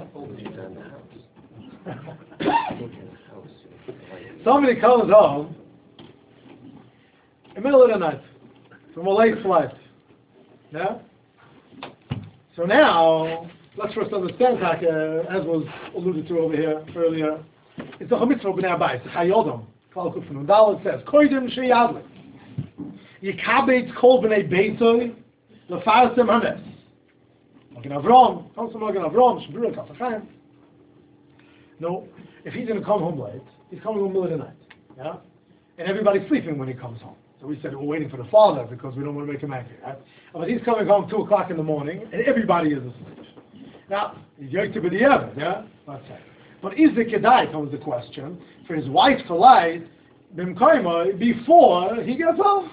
Speaker 1: Somebody comes home in the middle of the night from a late flight. Yeah? So now, let's first understand, like, uh, as was alluded to over here earlier, it's a mitzvah b'nei abayis, it's Hayodam. Klal Kuf Nun Daled says, Koidim sheyadlik, Yikabeit kol b'nei beitoi, lefarsem hanes. Magen Avram, comes from Magen Avram, Shebura Kafachayim. No, if he's going to come home late, he's coming home middle of the night. Yeah? And everybody's sleeping when he comes home. So we said we're waiting for the father because we don't want to make him angry. Right? But he's coming home two o'clock in the morning and everybody is asleep. Now, he's going to be the Evan, yeah? Let's say. But is the Kedai, comes the question, for his wife to light Bimkoima before he gets home?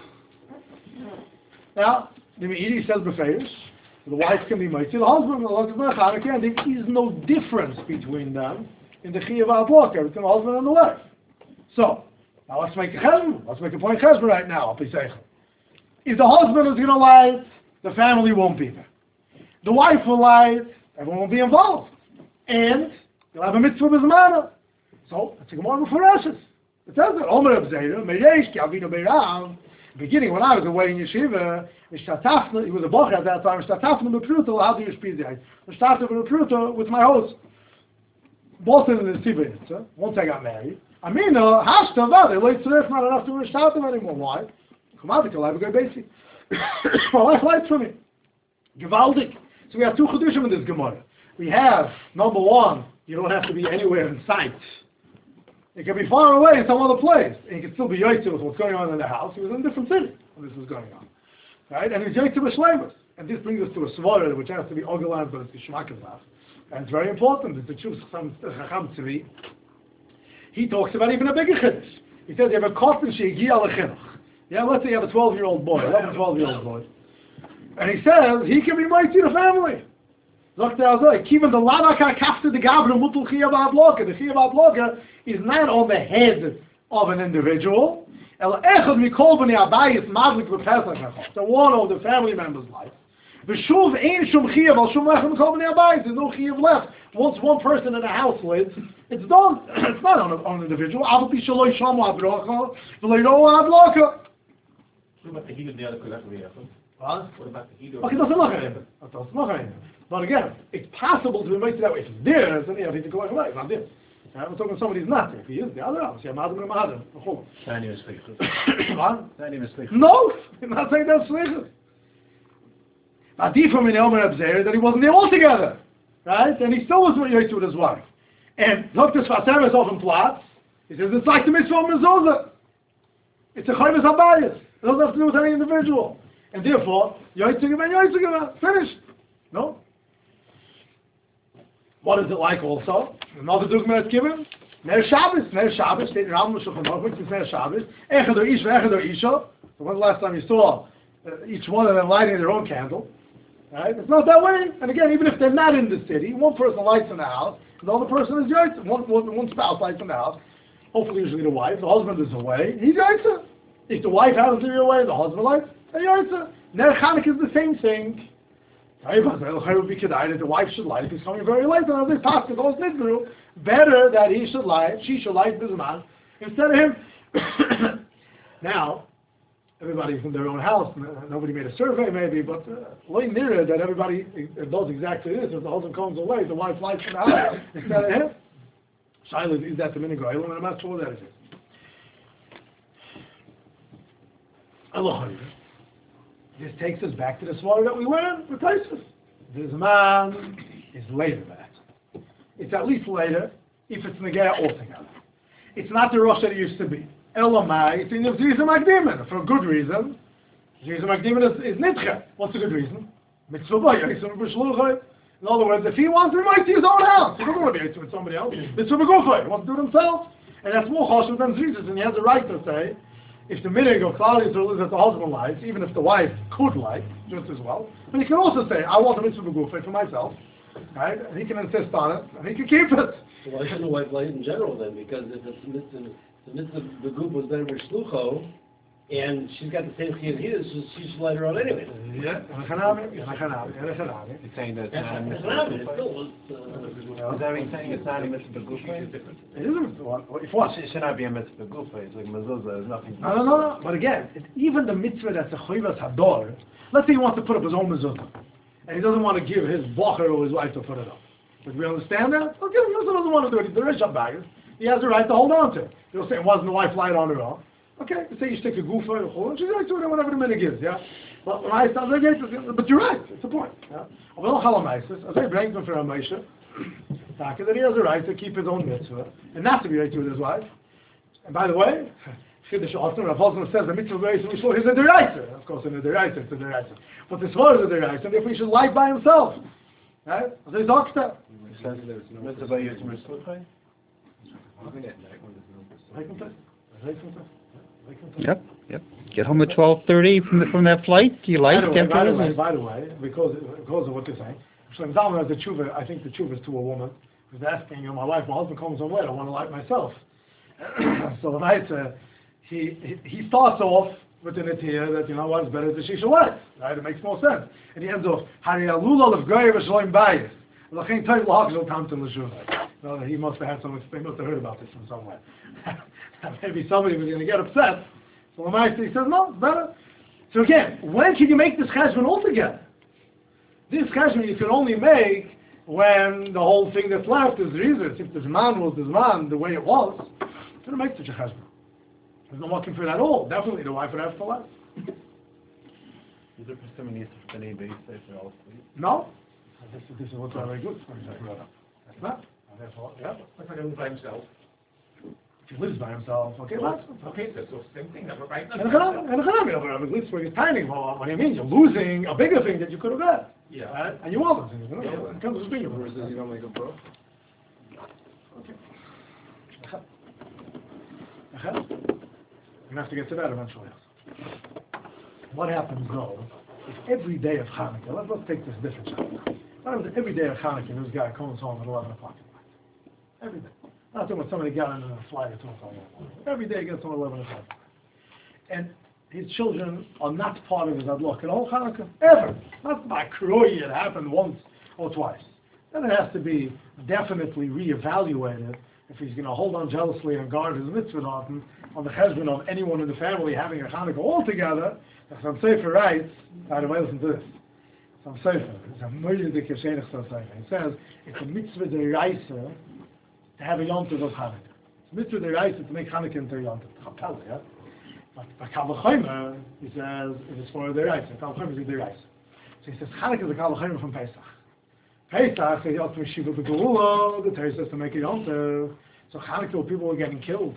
Speaker 1: Now, the Meiri says Befeish, the wife can be Moitzi, the husband, and there is no difference between them in the Chiyav HaBloker, between the husband and the wife. So, now let's make a chesed. Let's make a point chesed right now. If the husband is going to light, the family won't be there. The wife will light, everyone will be involved. And you'll have a mitzvah b'zmana. So, it's a Gemara Meforashes. It says that, Omer Abzeira, Meiresh ki Avinu Beirav, beginning when I was away in yeshiva, Mishtatafna, he was a bocher at that time, Mishtatafna Mepruto, how do you speak there? Mishtatafna Mepruto with my host. Both in the Sivir, once I got married. I mean, uh, Hashtava, they wait to not enough to Mishtatafna anymore. Why? Come out, I have a good basic. My wife lights for me. Gewaldig. So we have two Chedushim in this Gemara. We have, number one, you don't have to be anywhere in sight. It can be far away in some other place. And you can still be yoytze with what's going on in the house. He was in a different city when this was going on. Right? And he's yoytze with Shleimus. And this brings us to a svara, which has to be organized, but it's Geshmakazach. And it's very important. It's the Chuvas Chacham Tzvi. He talks about even a bigger chiddush. He says you have a cotton she'igi al chinuch. Yeah, let's say you have a twelve-year-old boy, eleven, twelve-year-old boy. And he says he can be mighty to the family. Sagt er also, Kivan the Lavaka kafte the Gabra mutul Chiyav HaBloker. The Chiyav HaBloker is not on the head of an individual. El echad mikol b'nei abayis madlik b'pesach hachot. The one of the family member's life. V'shuv ein shum Chiyav al shum echad mikol b'nei abayis. There's no Chiyav left. Once one person in the house lives, it's done. It's not on, on an individual. Aval pi shaloi shamu adrocha v'loi roa HaBloker.
Speaker 4: What about the heat of the other collective?
Speaker 1: What?
Speaker 4: What about the heat of
Speaker 1: Okay, doesn't look at him. Doesn't look at him. But again, it's possible to be made that way. If it's there, then you have to go away. It's not there. Right? We're talking about somebody who's not if he is the other house. Yeah, Madam and Madam. What? No, I'm not saying that's slichus. Adi from in Omer Abzer that he wasn't there altogether, right? And he still was Yoytze with his wife. And look, this Faser is often plots. He says it's like the mitzvah of mezuzah. It's a chayvus habayis. It doesn't have to do with any individual. And therefore, Yoytze and Yoytze finished. No. What is it like also? Another dogma is given. Ner Shabbos, Ner Shabbos, steht in Rambam Shulchan Aruch, which is Ner Shabbos. Echad or Ish, Echad or Isha. So when's the last time you saw uh, each one of them lighting their own candle? Right? It's not that way. And again, even if they're not in the city, one person lights in the house, and the other person is Yoytze. One, one, one spouse lights in the house. Hopefully, usually the wife. The husband is away. He's Yoytze. If the wife happens to be away, the husband lights. They're Yoytze. Ner Chanukah is the same thing. The wife should light if he's coming very late, and as they pass the whole through, better that he should light, she should light Bisman instead of him. Now, everybody's in their own house, nobody made a survey maybe, but way uh, nearer that everybody knows exactly this. If the husband comes away, the wife lights in the house instead of him. Shiloh is that the minute and I'm not sure what that is. Allah. This takes us back to the swallow that we learned with Tosfos. This man is later that. It's at least later if it's negaya altogether. It's not the Rosh that it used to be. Elamai, it's in the Zrizah Magdiman. For a good reason. Zrizah Magdiman is, is nitche. What's a good reason? Mitzvah b'yosem b'shluchai. In other words, if he wants, he might to his own house. He doesn't want to be with somebody else. Mitzvah b'gufay. He wants to do it himself. And that's more choshev than Zrizah. And he has the right to say, if the minhag of Klal Yisrael is that the husband lights, even if the wife could light, just as well, but he can also say, I want a mitzvah b'gufay for myself, right? And he can insist on it, and he can keep it.
Speaker 4: So why shouldn't the wife light in general then? Because if it's mitzvah, the mitzvah b'guf was better with shlucho, and she's got the same chiyuv here, so she should light her on anyway.
Speaker 1: Yeah,
Speaker 3: He's saying that it's
Speaker 4: That's
Speaker 3: not a
Speaker 4: not
Speaker 3: mitzvah.
Speaker 4: it still was, uh,
Speaker 3: Is that what he's saying? It's not a mitzvah b'gufay?
Speaker 1: it isn't. If what?
Speaker 3: It should not be a mitzvah b'gufay. It's like mezuzah. There's nothing.
Speaker 1: No, no, no, no. But again, it, even the mitzvah that's a chayvas hador, let's say he wants to put up his own mezuzah, and he doesn't want to give his bocher or his wife to put it up. But we understand that? Okay, he also doesn't want to do it. He's the rich bias. He has the right to hold on to it. He'll say, wasn't the wife light on her own? Okay, say you stick a goof or a hole, she's going to do it whatever the minute gives, yeah? But when I start, but you're right, it's a point, yeah? Well, Chalamaisis, as I bring him for a Moshe, that he has a right to keep his own mitzvah, and not to be right with his wife. And by the way, Chiddush Osner, Rav Osner says the mitzvah is is a deraisa. Of course, in a deraisa, it's a deraisa. But the sword is a deraisa, and therefore he should light by himself. Right? As he talks to.
Speaker 3: Mitzvah b'yosem b'shluchai?
Speaker 5: Yep, yep. Get home at twelve thirty from the, from that flight. Do you like
Speaker 1: By the way,
Speaker 5: after
Speaker 1: by the
Speaker 5: this?
Speaker 1: way, by the way, because because of what you're saying, Shalom Zalman has the tshuva. I think the tshuva is to a woman who's asking, you know, my wife, my husband comes home late. I want to light myself. So the night uh, he, he he starts off with the netiya that you know what is better that she should light. Right? It makes more sense. And he ends off Hari alula of goy v'shloim bayis. L'chein toiv l'hakzol tamtim l'shuva. No, he must have had some. They must have heard about this from somewhere. Maybe somebody was going to get upset. So the Meister, he says, no, it's better. So again, when can you make this cheshbon altogether? This cheshbon you can only make when the whole thing that's left is reasons. If this man was this man the way it was, you don't make such a cheshbon. There's no looking for it at all. Definitely the wife would have to left.
Speaker 3: Is there someone needs to finish base if they're all asleep?
Speaker 1: No. This, this is what's very good. That's not. Therefore, yeah.
Speaker 2: Looks like he lives by himself.
Speaker 1: If he lives by himself, okay, well,
Speaker 2: Okay, so so same thing, but right now.
Speaker 1: and a chanami over at least where he's tiny. Well, what do you mean? You're losing a bigger thing that you could have got.
Speaker 2: Yeah.
Speaker 1: Right? And you are losing it. You know? It comes with being a
Speaker 7: Says you don't make a pro.
Speaker 1: Okay. We're going to have to get to that eventually. What happens though, if every day of Hanukkah, let's, let's take this different Hanukkah. What happens if every day of Hanukkah this guy comes home at eleven o'clock at night? Every day. I'm not talking about somebody got on a flight or something. Every day he gets home at eleven o'clock. And his children are not part of his adlock at all Hanukkah, ever. Not by Kroy, it happened once or twice. Then it has to be definitely reevaluated if he's going to hold on jealously and guard his mitzvah on, on the cheshbon of anyone in the family having a Hanukkah altogether. Some Sefer writes, by the way, listen to this. Some Sefer, it's a Moedik Yeshenich Sefer. It says, it's a mitzvah deraisa to to have a Yom Tov of Hanukkah. It's mitzvah deraisa to make Hanukkah into a Yom Tov. Chapel, yeah? But by Kal V'chomer, he says, it is for deraisa. Kal V'chomer is a deraisa. So he says, Hanukkah is a Kal V'chomer from Pesach. Pesach, he also Shiva B'Geula, the Torah says to make a Yom Tov. So Hanukkah, people were getting killed.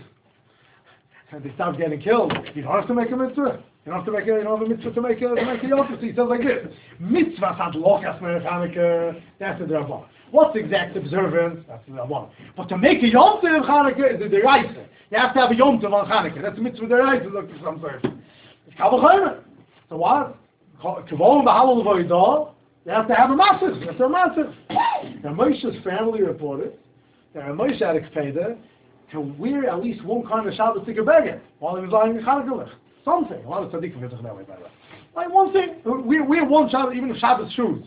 Speaker 1: And they stopped getting killed. You don't have to make a mitzvah. You don't have to make a, you don't have a mitzvah to make a, to make a Yom Tov. So he says like this, mitzvah sad lochas mer Hanukkah, that's the Rabban. What's the exact observance? That's the Rabban. But to make a Yom Tov of Hanukkah is the deraisa. You have to have a Yom Tov on Hanukkah. That's the mitzvah deraisa, look for some person. It's Kal V'chomer. So what? Kavon b'halal v'odah, you have to have a massive. You have to have a massive. Now Moshe's family reported that Moshe had a kpeda to wear at least one kind of Shabbos sticker beggar while he was lying in Chanukah. Something. A lot of tzaddikim are that way, by the way. Like one thing. We we have one Shabbos, even if Shabbos shoes.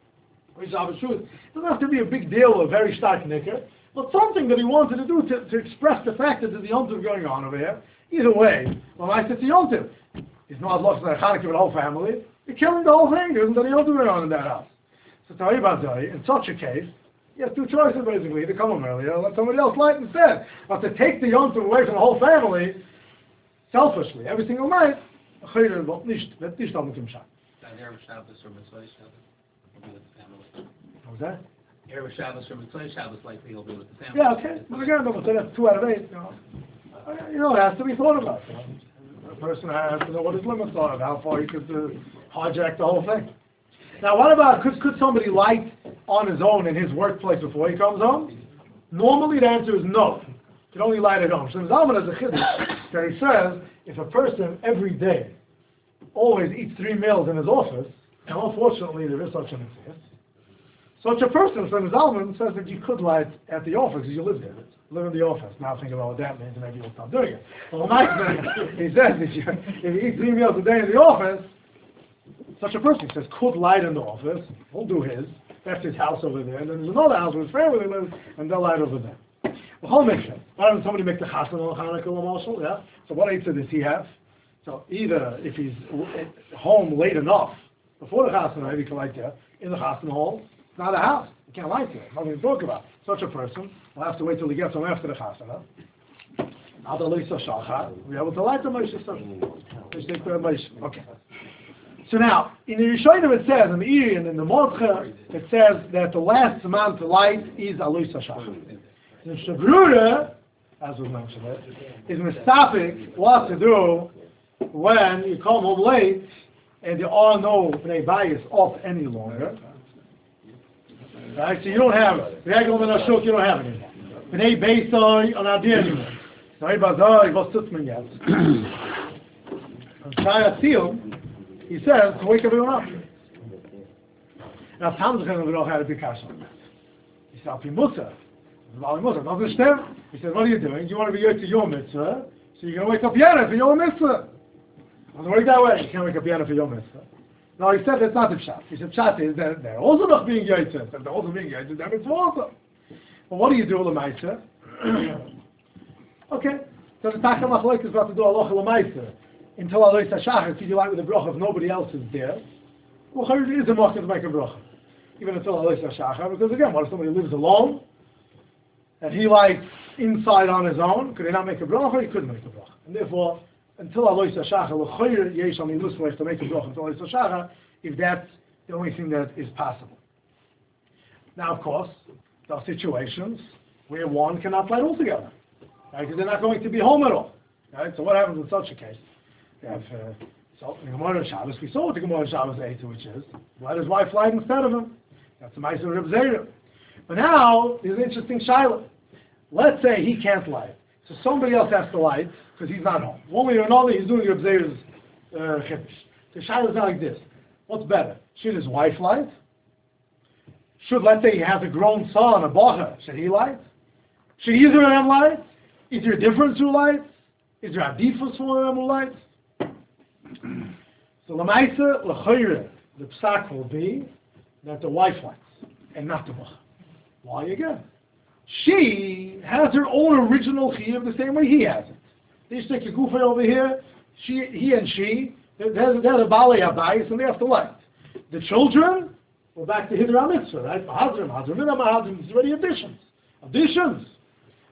Speaker 1: We Shabbos shoes. It doesn't have to be a big deal, a very stark knicker, but something that he wanted to do to, to express the fact that there's a Yom Tov going on over here. Either way, well, I said it's a Yom Tov. He's not lost in Chanukah with the whole family. You're killing the whole thing. There isn't any Yom Tov going on in that house. So tell you about that. In such a case, you have two choices basically, to come home earlier, or let somebody else light instead. But to take the Yom Tov away from the whole family, selfishly, every single night, Chayr wird nicht, wird nicht damit im Schatten.
Speaker 8: Erev Shabbos or Mitzvah Shabbos, will be with the family.
Speaker 1: What was that?
Speaker 8: Erev Shabbos or Mitzvah Shabbos, likely he'll be with the family.
Speaker 1: Yeah, okay. But again, no, but that's two out of eight, you know. Uh, You know, it has to be thought about. You know. A person has to know what his limits are, of how far he could uh, hijack the whole thing. Now, what about, could, could somebody light on his own in his workplace before he comes home? Normally, the answer is no. You can only light at home. So Zalman has a chiddush that he says, if a person every day always eats three meals in his office, and unfortunately there is such an exist, such a person, so Zalman says that you could light at the office because you live there. Live in the office. Now think about what that means and maybe you'll stop doing it. Well, nice he says if you, if you eat three meals a day in the office, such a person, he says, could light in the office, he'll do his, that's his house over there, and then there's another house where his family lives, and they'll light over there. The whole mission. Why doesn't somebody make the chassan on Hanukkah or Marshall? Yeah? So what eitzah does he have? So either if he's w- home late enough, before the chassan, maybe he can light there, in the chassan hall, it's not a house. You can't light there. Nothing to talk about. Such a person will have to wait till he gets home after the chasana. We'll be able to light the Moshe. Okay. So now, in the Rishonim it says, in the Iri and in the Mordcha, it says that the last man to light is Alois HaShachar. The Shavruda, as was mentioned, is mistapik what to do when you come home late and there are no Bnei Bayis up any longer. Right? So you don't have regular Menashuk, you don't have it anymore. Bnei Beisai are not there anymore. So Ibazai, was tut man jetzt? And Shai Atzil, he says to wake everyone up. Now, Tamzichem we don't have to be kasher on that. He said, Alpi Musa. Alpi Musa, doesn't stem. He said, what are you doing? You want to be yoked to your mitzvah, so you're going to wake up Yana for your mitzvah. Doesn't work that way. You can't wake up Yana for your mitzvah. No, he said that's not the pshat. He said pshat is that they're also not being yoked. They're also being yoked. They're mitzvah also. But what do you do with the mitzvah? Okay. So the Takam Achloik is about to do Allah Lamaisa until Allah is Shachar, if you like with the bracha, if nobody else is there. Well, it is a market to make a bracha. Even until Allah is Shachar, because again, what if somebody lives alone and he lights inside on his own? Could he not make a bracha? He couldn't make a bracha. And therefore, until Allah is Shachar, l'choyer yesh al milusvech to make a bracha until Allah is Shachar, if that's the only thing that is possible. Now, of course, there are situations where one cannot light altogether. Right, because they're not going to be home at all. Right? So what happens in such a case? You have, uh, so in Gemara Shabbos, we saw what the Gemara Shabbos ate, which is, let his wife light instead of him. That's the Ma'aser Reb Zera. But now, there's an interesting shiloh. Let's say he can't light. So somebody else has to light, because he's not home. One way or another, he's doing Reb Zera's uh, chiddush. The shiloh is not like this. What's better? Should his wife light? Should, let's say he has a grown son, a bacher, should he light? Should either of them light? Is there a difference who lights? Is there a difference for them who lights? So Lamaisa, L'chayre, the psak will be that the wife lights, and not the bacher. Why again? She has her own original chiyuv the same way he has it. They stick a gufa over here, she, he and she, they're, they're the balei habayis, and they have to light. The children, we're back to Hidra Mitzvah, right? Mahadrim, Mahadrim, Mahadrim, it's already additions. Additions.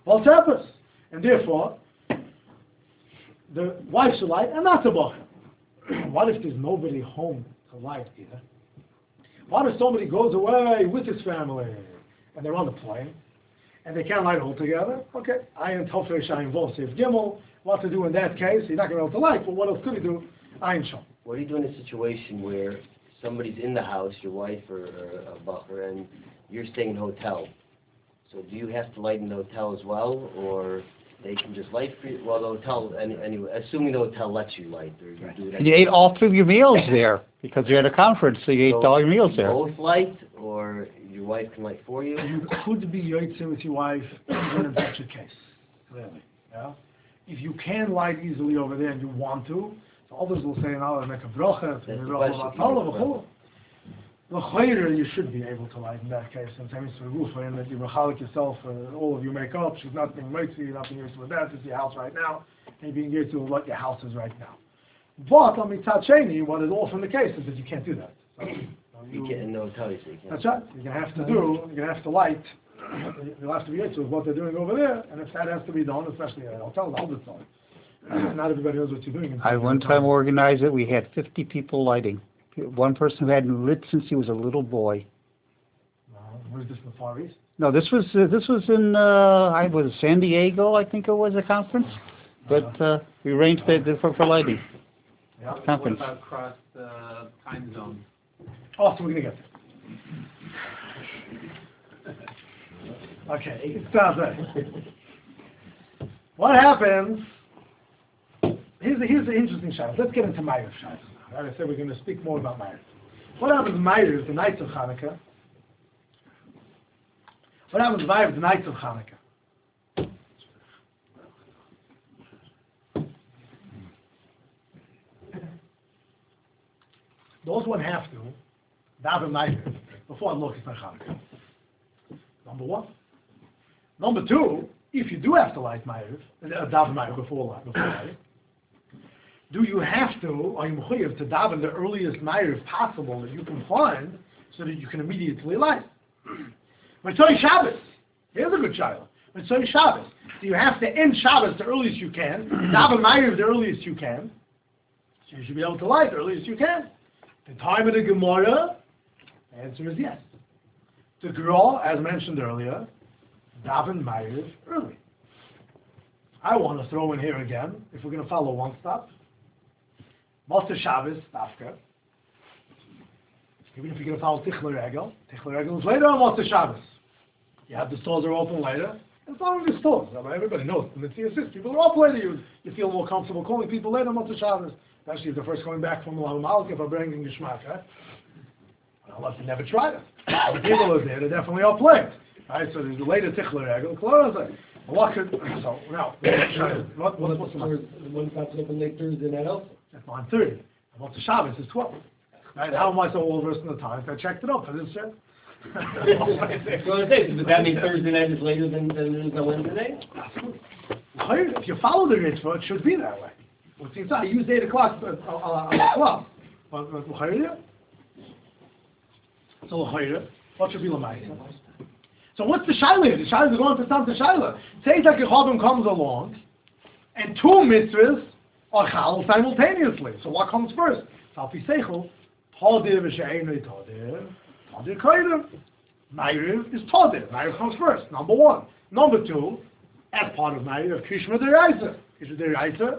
Speaker 1: What's happens? And therefore, the wife should light and not the bocher. What if there's nobody home to light either? What if somebody goes away with his family and they're on the plane and they can't light all together? Okay, Ayin Tofresh Ayin Vol Seif Gimel. What to do in that case? He's not going to be able to light, but what else could he do? Ayin Shom.
Speaker 9: What do you do in a situation where somebody's in the house, your wife or, or a bacher, and you're staying in a hotel? So do you have to light in the hotel as well, or they can just light for you? Well, the hotel, any, anyway, assuming the hotel lets you light, or you do that.
Speaker 5: And you ate all three of your meals there, because you're at a conference, so you ate
Speaker 9: So
Speaker 5: all your meals there.
Speaker 9: Both light, or your wife can light for you?
Speaker 1: You could be yoitze with your wife even in such a case. Clearly. Yeah? If you can light easily over there and you want to, so others will say, now I make a bracha,
Speaker 9: That's the
Speaker 1: the
Speaker 9: question.
Speaker 1: L'chayr, you should be able to light in that case. And same for Rufa, and that you mechalik yourself, uh, all of you make up. She's not being mitzi, you're not being used with that. It's your house right now. And you're being used to what your house is right now. But on mitzad sheni, what is often the case is that you can't do that. So,
Speaker 9: You can't in the hotel, you say you can't.
Speaker 1: That's right. You're gonna have to do. You're gonna have to light. You'll have to be into what they're doing over there, and if that has to be done, especially at hotels, all the time. Not everybody knows what you're doing.
Speaker 5: I one time organized it, we had fifty people lighting. One person who hadn't lit since he was a little boy.
Speaker 1: Uh, where's this in the Far East?
Speaker 5: No, this was, uh, this was in, uh, I was San Diego, I think it was a conference. But, uh, we arranged it for, for lighting.
Speaker 1: Yeah.
Speaker 5: Conference.
Speaker 8: What about across uh, time zones?
Speaker 1: Oh, so we're gonna get there. Okay, it sounds right. What happens? Here's the, here's the interesting shayla. Let's get into Ma'ariv shayla. Right, I said we're going to speak more about Ma'ariv. What happens Ma'ariv the nights of Hanukkah? What happens Ma'ariv the nights of Hanukkah? Those one have to daven Ma'ariv before Lokas Hanukkah. Number one. Number two, if you do have to light Ma'ariv, uh, daven Ma'ariv before light, before light, do you have to, are you mechuyev to daven the earliest Ma'ariv possible that you can find so that you can immediately light? Mitzvah Shabbos. Here's a good child. Mitzvah Shabbos. So you have to end Shabbos the earliest you can, daven Ma'ariv the earliest you can, so you should be able to light the earliest you can. The time of the Gemara, the answer is yes. The Gra, as mentioned earlier, daven Ma'ariv early. I want to throw in here again, if we're going to follow one stop, Motzei Shabbos, Dafka. Even if you're going to follow Tichler Regel, Tichler Regel is later on Motzei Shabbos. You have the stores are open later. It's not only the stores. I mean, everybody knows. In the T S S, people are open later. You, you feel more comfortable calling people later on Motzei Shabbos. Especially if they're first coming back from Lam Malka for bringing Geschmack, right? Unless they never tried it. The people are there, they're definitely all playing. Right? So there's the later Tichler Regel. What could, so, now, what, what, what's the matter?
Speaker 4: One stops open late Thursday night also.
Speaker 1: At nine thirty. And what's the Shabbos is twelve. Right? How am I so well versed in the times? I checked it up for this shit.
Speaker 4: So does that mean Thursday night is later than, than it is on Wednesday night?
Speaker 1: If you follow the mitzvah, it should be that way. Well, since I used eight o'clock uh, uh, on the clock. But l'chayre, so l'chayre, what should be l'mayim? So what's the shaila? The shaila is going to start the shaila. Say that Yechavim comes along, and two mitzvahs are chal simultaneously. So what comes first? Salpi seichel, tadir v'she'enei tadir, tadir koydem. Ma'ariv is tadir. Ma'ariv comes first. Number one. Number two, as part of Ma'ariv, Krishma deraisa. Krishma deraisa.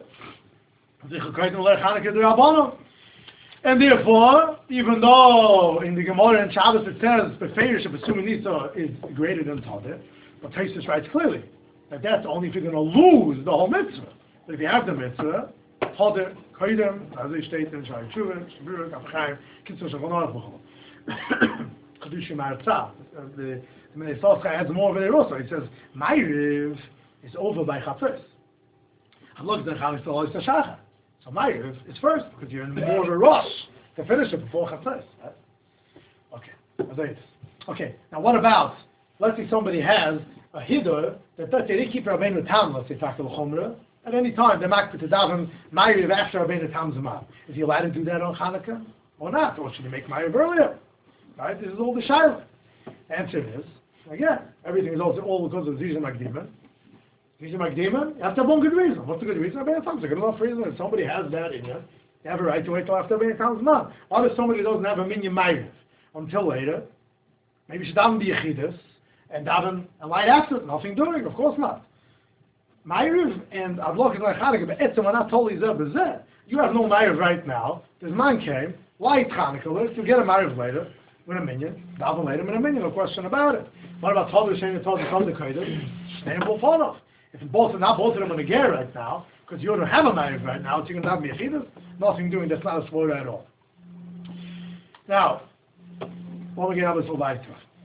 Speaker 1: And therefore, even though in the Gemara and Shabbos it says Beferish of Assuming Nisa is greater than Tadir, but Taisus writes clearly that that's only if you're going to lose the whole mitzvah. But if you have the mitzvah, Tadir, Koidem, as steht in Shai Tshuva, Shemurah, Avchaim, Kitzur Shavanor, Chadushim Arza. The Minnesota adds more over there also. He says, Ma'ariv is over by Chatzos. And look, the Chal is still always Shachar. So Ma'ariv is first, because you're in more of a rush to finish it before Chatzos. Right? Okay, okay. Now what about, let's say somebody has a Hiddur, that let's say they keep Rabbeinu Tam, let's say Takal Chomra, at any time they make to daven Ma'ariv after Rabbeinu Tam Zman. Is he allowed to do that on Hanukkah? Or not? Or should he make Ma'ariv earlier? Right? This is all the Shaila. Answer is, again, everything is also all because of Zizah Magdima. He's a Magdima, you have to have one good reason. What's the good reason? I mean, it's a good enough reason. If somebody has that in you, you have a right to wait till after Rabbeinu Tam's man. What if somebody doesn't have a minyan ma'ariv until later? Maybe she daven the Yechidus and daven a light after, nothing doing, of course not. Ma'ariv and Avlok is like Chanukah, but etzem are not totally zeh b'zeh. You have no ma'ariv right now. This man came, light Chanukah, you get a ma'ariv later with a minyan, daven later with a minyan, no question about it. What about Todah Sheni Todah Todah Kodesh? Shnei Bolfonov. If both, not both of them are in the gear right now, because you don't have a marriage right now, so you can have Yechidus, nothing doing, that's not a svora at all. Now, what we get out of this weiter.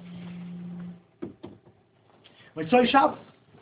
Speaker 1: Mitzvah Shabbos.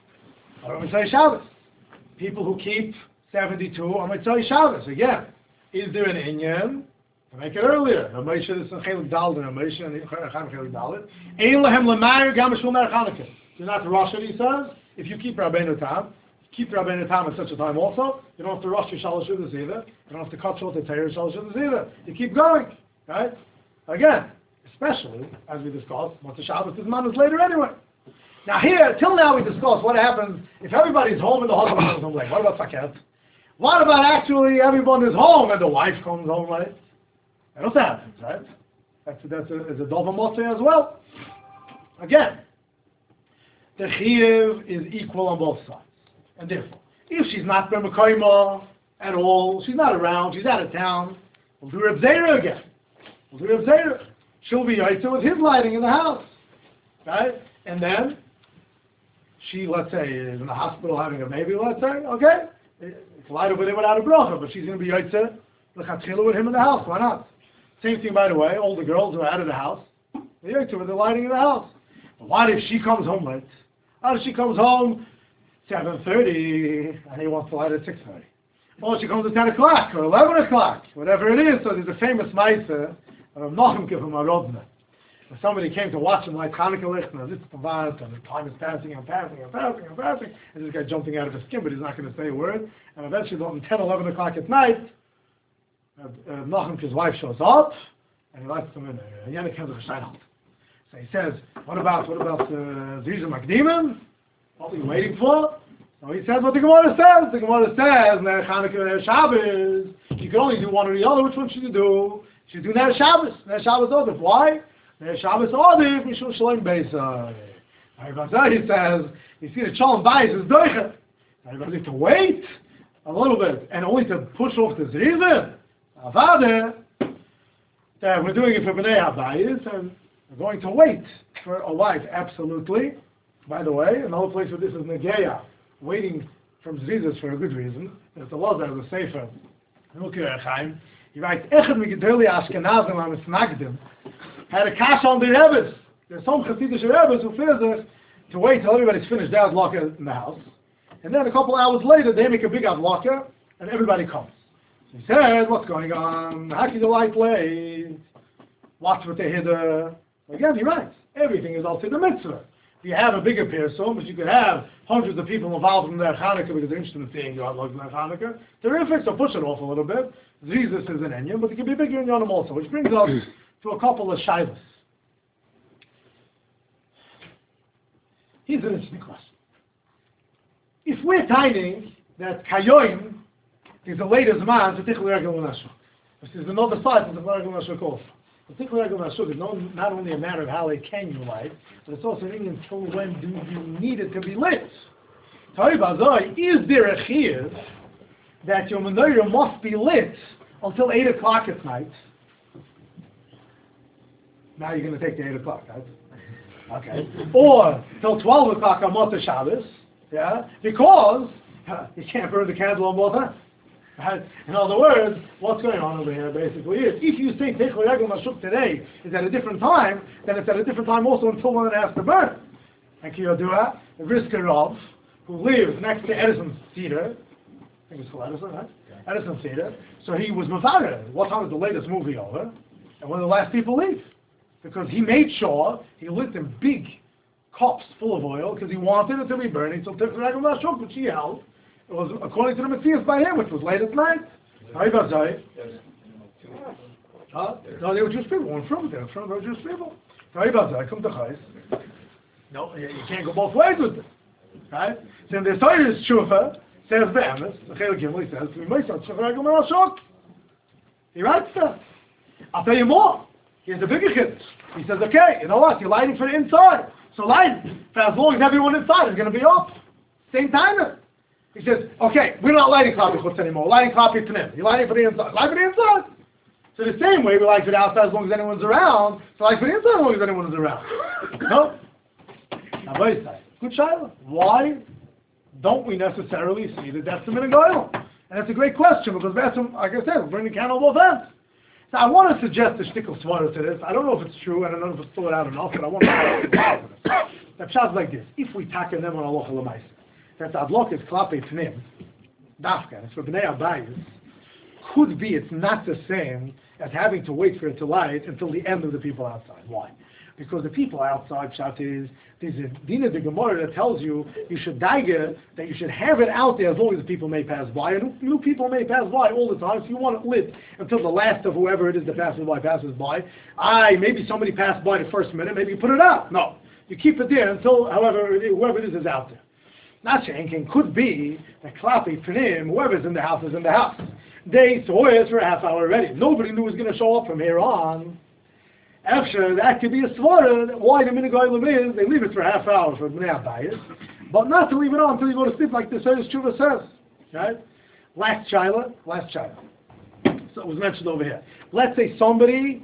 Speaker 1: Or Mitzvah Shabbos. People who keep seventy-two on Mitzvah Shabbos. Again, is there an inyan to make it earlier? Moshe, this is Chelik Dalet, and Moshe, and Chelik Dalet. Ein lehem l'mayir gam shul mer Chanukah. Do not rush it, he says. If you keep Rabbeinu Tam, keep Rabbeinu Tam at such a time also, you don't have to rush your Shalosh Shudas either. You don't have to cut short the Torah Shalosh Shudas either. You keep going, right? Again, especially, as we discussed, Motzei Shabbos is man is later anyway. Now here, till now we discussed what happens if everybody's home and the husband comes home late. What about Saket? What about actually everyone is home and the wife comes home late? That also happens, right? That's, that's a, it's a Dova Motzei as well. Again, the chiyuv is equal on both sides. And therefore, if she's not b'mekoyma at all, she's not around, she's out of town, we'll do Reb Zera again. We'll do Reb Zera. She'll be yaitzer with his lighting in the house. Right? And then, she, let's say, is in the hospital having a baby, let's say, okay? It's light over there without a bracha, but she's going to be yaitzer l'chatchila with him in the house. Why not? Same thing, by the way, all the girls who are out of the house, they're yaitzer with the lighting in the house. But what if she comes home late? Or she comes home seven thirty and he wants to light at six thirty. Or she comes at ten o'clock or eleven o'clock, whatever it is. So there's a famous Meiser of Nachum Kippur Marodna. Somebody came to watch him light Chanukah Licht and it's and the time is passing and passing and passing and passing. And this guy jumping out of his skin, but he's not going to say a word. And eventually, about ten, eleven o'clock at night, uh, uh, Nachum, his wife, shows up and he lights him in a Yannick Henzer. So he says, what about, what about Ziza uh, Makdimim? What are you waiting for? So he says what the Gemara says. The Gemara says, Ner Chanukah, Ner Shabbos. You can only do one or the other. Which one should you do? You should do Ner Shabbos. Ner Shabbos Odif. Why? Ner Shabbos Odif, Mishum Shalom Beisai. He says, you see the Shalom Bayis is Doichet. Everybody has to wait a little bit and only to push off the Ziza. Avade. That we're doing it for Bnei HaBayis and we're going to wait for a wife, absolutely. By the way, another place where this is Negeya, waiting from Zizas for a good reason. There's the Lazar, the Sefer, Milkei Chaim. He writes, Echad Migdoli Ashkenazim HaMisnagdim had a kash on the Rebbe's. There's some Hasidic Rebbe's who feels it to wait till everybody's finished their adlaka in the house. And then a couple hours later, they make a big adlaka, and everybody comes. So he says, what's going on? How can the light late? Watch what they hear. Again, he writes, everything is also the mitzvah. You have a bigger person, but you could have hundreds of people involved in their Chanukah because they're interested in seeing God like their Chanukah. Terrific, so push it off a little bit. Jesus is an Enyon, but it can be bigger in Yonim also, which brings us to a couple of shilas. Here's an interesting question. If we're timing that Kayoim is the latest man to Tichel Regel Nashuk, this is another side to the Regel Nashuk also. The Tichel Regel Nashuk is not only a matter of how late can you light, but it's also an until when do you need it to be lit. Is there a chiyuv that your menorah must be lit until eight o'clock at night? Now you're going to take the eight o'clock, right? Okay. Or till twelve o'clock on Motzei Shabbos, yeah? Because uh, you can't burn the candle on both ends. Right? In other words, what's going on over here basically is, if you think Tichel Regel Nashuk today is at a different time, then it's at a different time also until when it has to burn. And Kiyodua, the Brisker Rav, who lives next to Edison's theater, I think it's called Edison, right? Yeah. Edison's theater. So he was Mavarer. What time is the latest movie over? And when the last people leave. Because he made sure he lit them big cups full of oil because he wanted it to be burning until Tichel Regel Nashuk, which he held. It was according to the Matthias by him, which was late at night. How about that? Huh? No, they were Jewish people. One from there, from they were Jewish people. How about that? Come to Chais. No, you can't go both ways with it. Right? So in the Torah's Tshuva, says Be'emes, the Chel Gimel, he says, "V'moisat Tshuva Regel Min HaShok." He writes that. I'll tell you more. Here's the bigger chiddush. He says, okay, you know what? You're lighting for the inside. So light for as long as everyone inside is going to be off. Same timer. He says, okay, we're not lighting Klapi Chutz anymore. We're lighting Klapi Pnim. You're lighting for the inside. Light for the inside. So the same way we light for the outside as long as anyone's around. So light for the inside as long as anyone is around. No? Good Shaila. Why don't we necessarily see that that's the minhag oil? And that's a great question because that's, like I said, we're bringing the can on both ends. So I want to suggest a shtickle svara to this. I don't know if it's true, and I don't know if it's thought out enough, but I want to the pshat is like this. If we tackle them on Allah l'maisa, that the adlok is klape pnim, dafka, it's for bnei abayis, could be it's not the same as having to wait for it to light until the end of the people outside. Why? Because the people outside, pshat is, there's a din of the Gemara that tells you you should daiga, that you should have it out there as long as the people may pass by. And new people may pass by all the time, so you want it lit until the last of whoever it is that passes by passes by. I maybe somebody passed by the first minute, maybe you put it out. No. You keep it there until however whoever it is is out there. Not shanking could be that klapi pnim, whoever's in the house is in the house. They saw it for a half hour already. Nobody knew it was going to show up from here on. After that could be a svara. Why the minhag olam is they leave it for a half hour for bnei abayis, but not to leave it on until you go to sleep, like the Seiras Tshuva says. Right? Last child, last child. So it was mentioned over here. Let's say somebody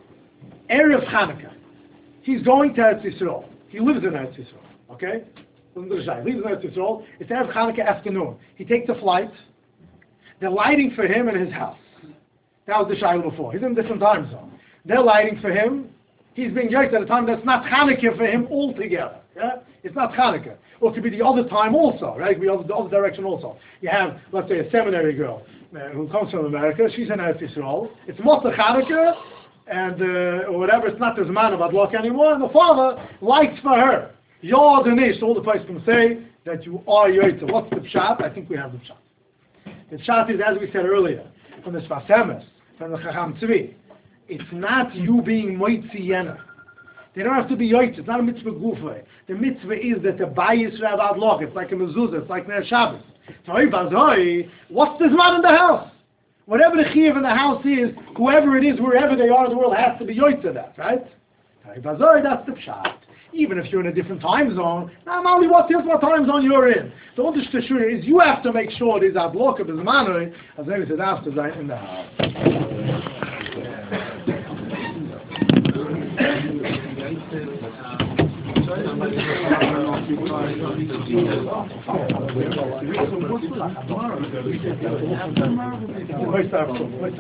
Speaker 1: erev Chanukah, he's going to Eretz Yisrael. He lives in Eretz Yisrael. Okay, he lives in Eretz Yisrael. It's erev Chanukah afternoon. He takes a flight. They're lighting for him in his house. That was the shayla before. He's in a different time zone. They're lighting for him. He's being judged at a time that's not Hanukkah for him altogether. Yeah? It's not Hanukkah. Or it could be the other time also, right? It could be the other direction also. You have, let's say, a seminary girl uh, who comes from America. She's in Eretz Yisrael. It's Moshe Hanukkah, and uh, or whatever. It's not this man of Adlok anymore. And the father lights for her. Yod and Ish. All the place can say that you are Yoitza. What's the pshat? I think we have the pshat. The pshat is, as we said earlier, from the Sfas Emes, from the Chacham Tzvi. It's not you being moitzi yena. They don't have to be yoitz. It's not a mitzvah gufa. The mitzvah is that the bayis rav adlok. It's like a mezuzah. It's like Ner Shabbos. What's this man in the house? Whatever the chiyuv in the house is, whoever it is, wherever they are in the world, has to be yoitz of that, right? That's the pshat. Even if you're in a different time zone, now only what is what time zone you're in. The only shur is you have to make sure there's adlok of his manner, as maybe said after that in the house. Vai estar, vai estar.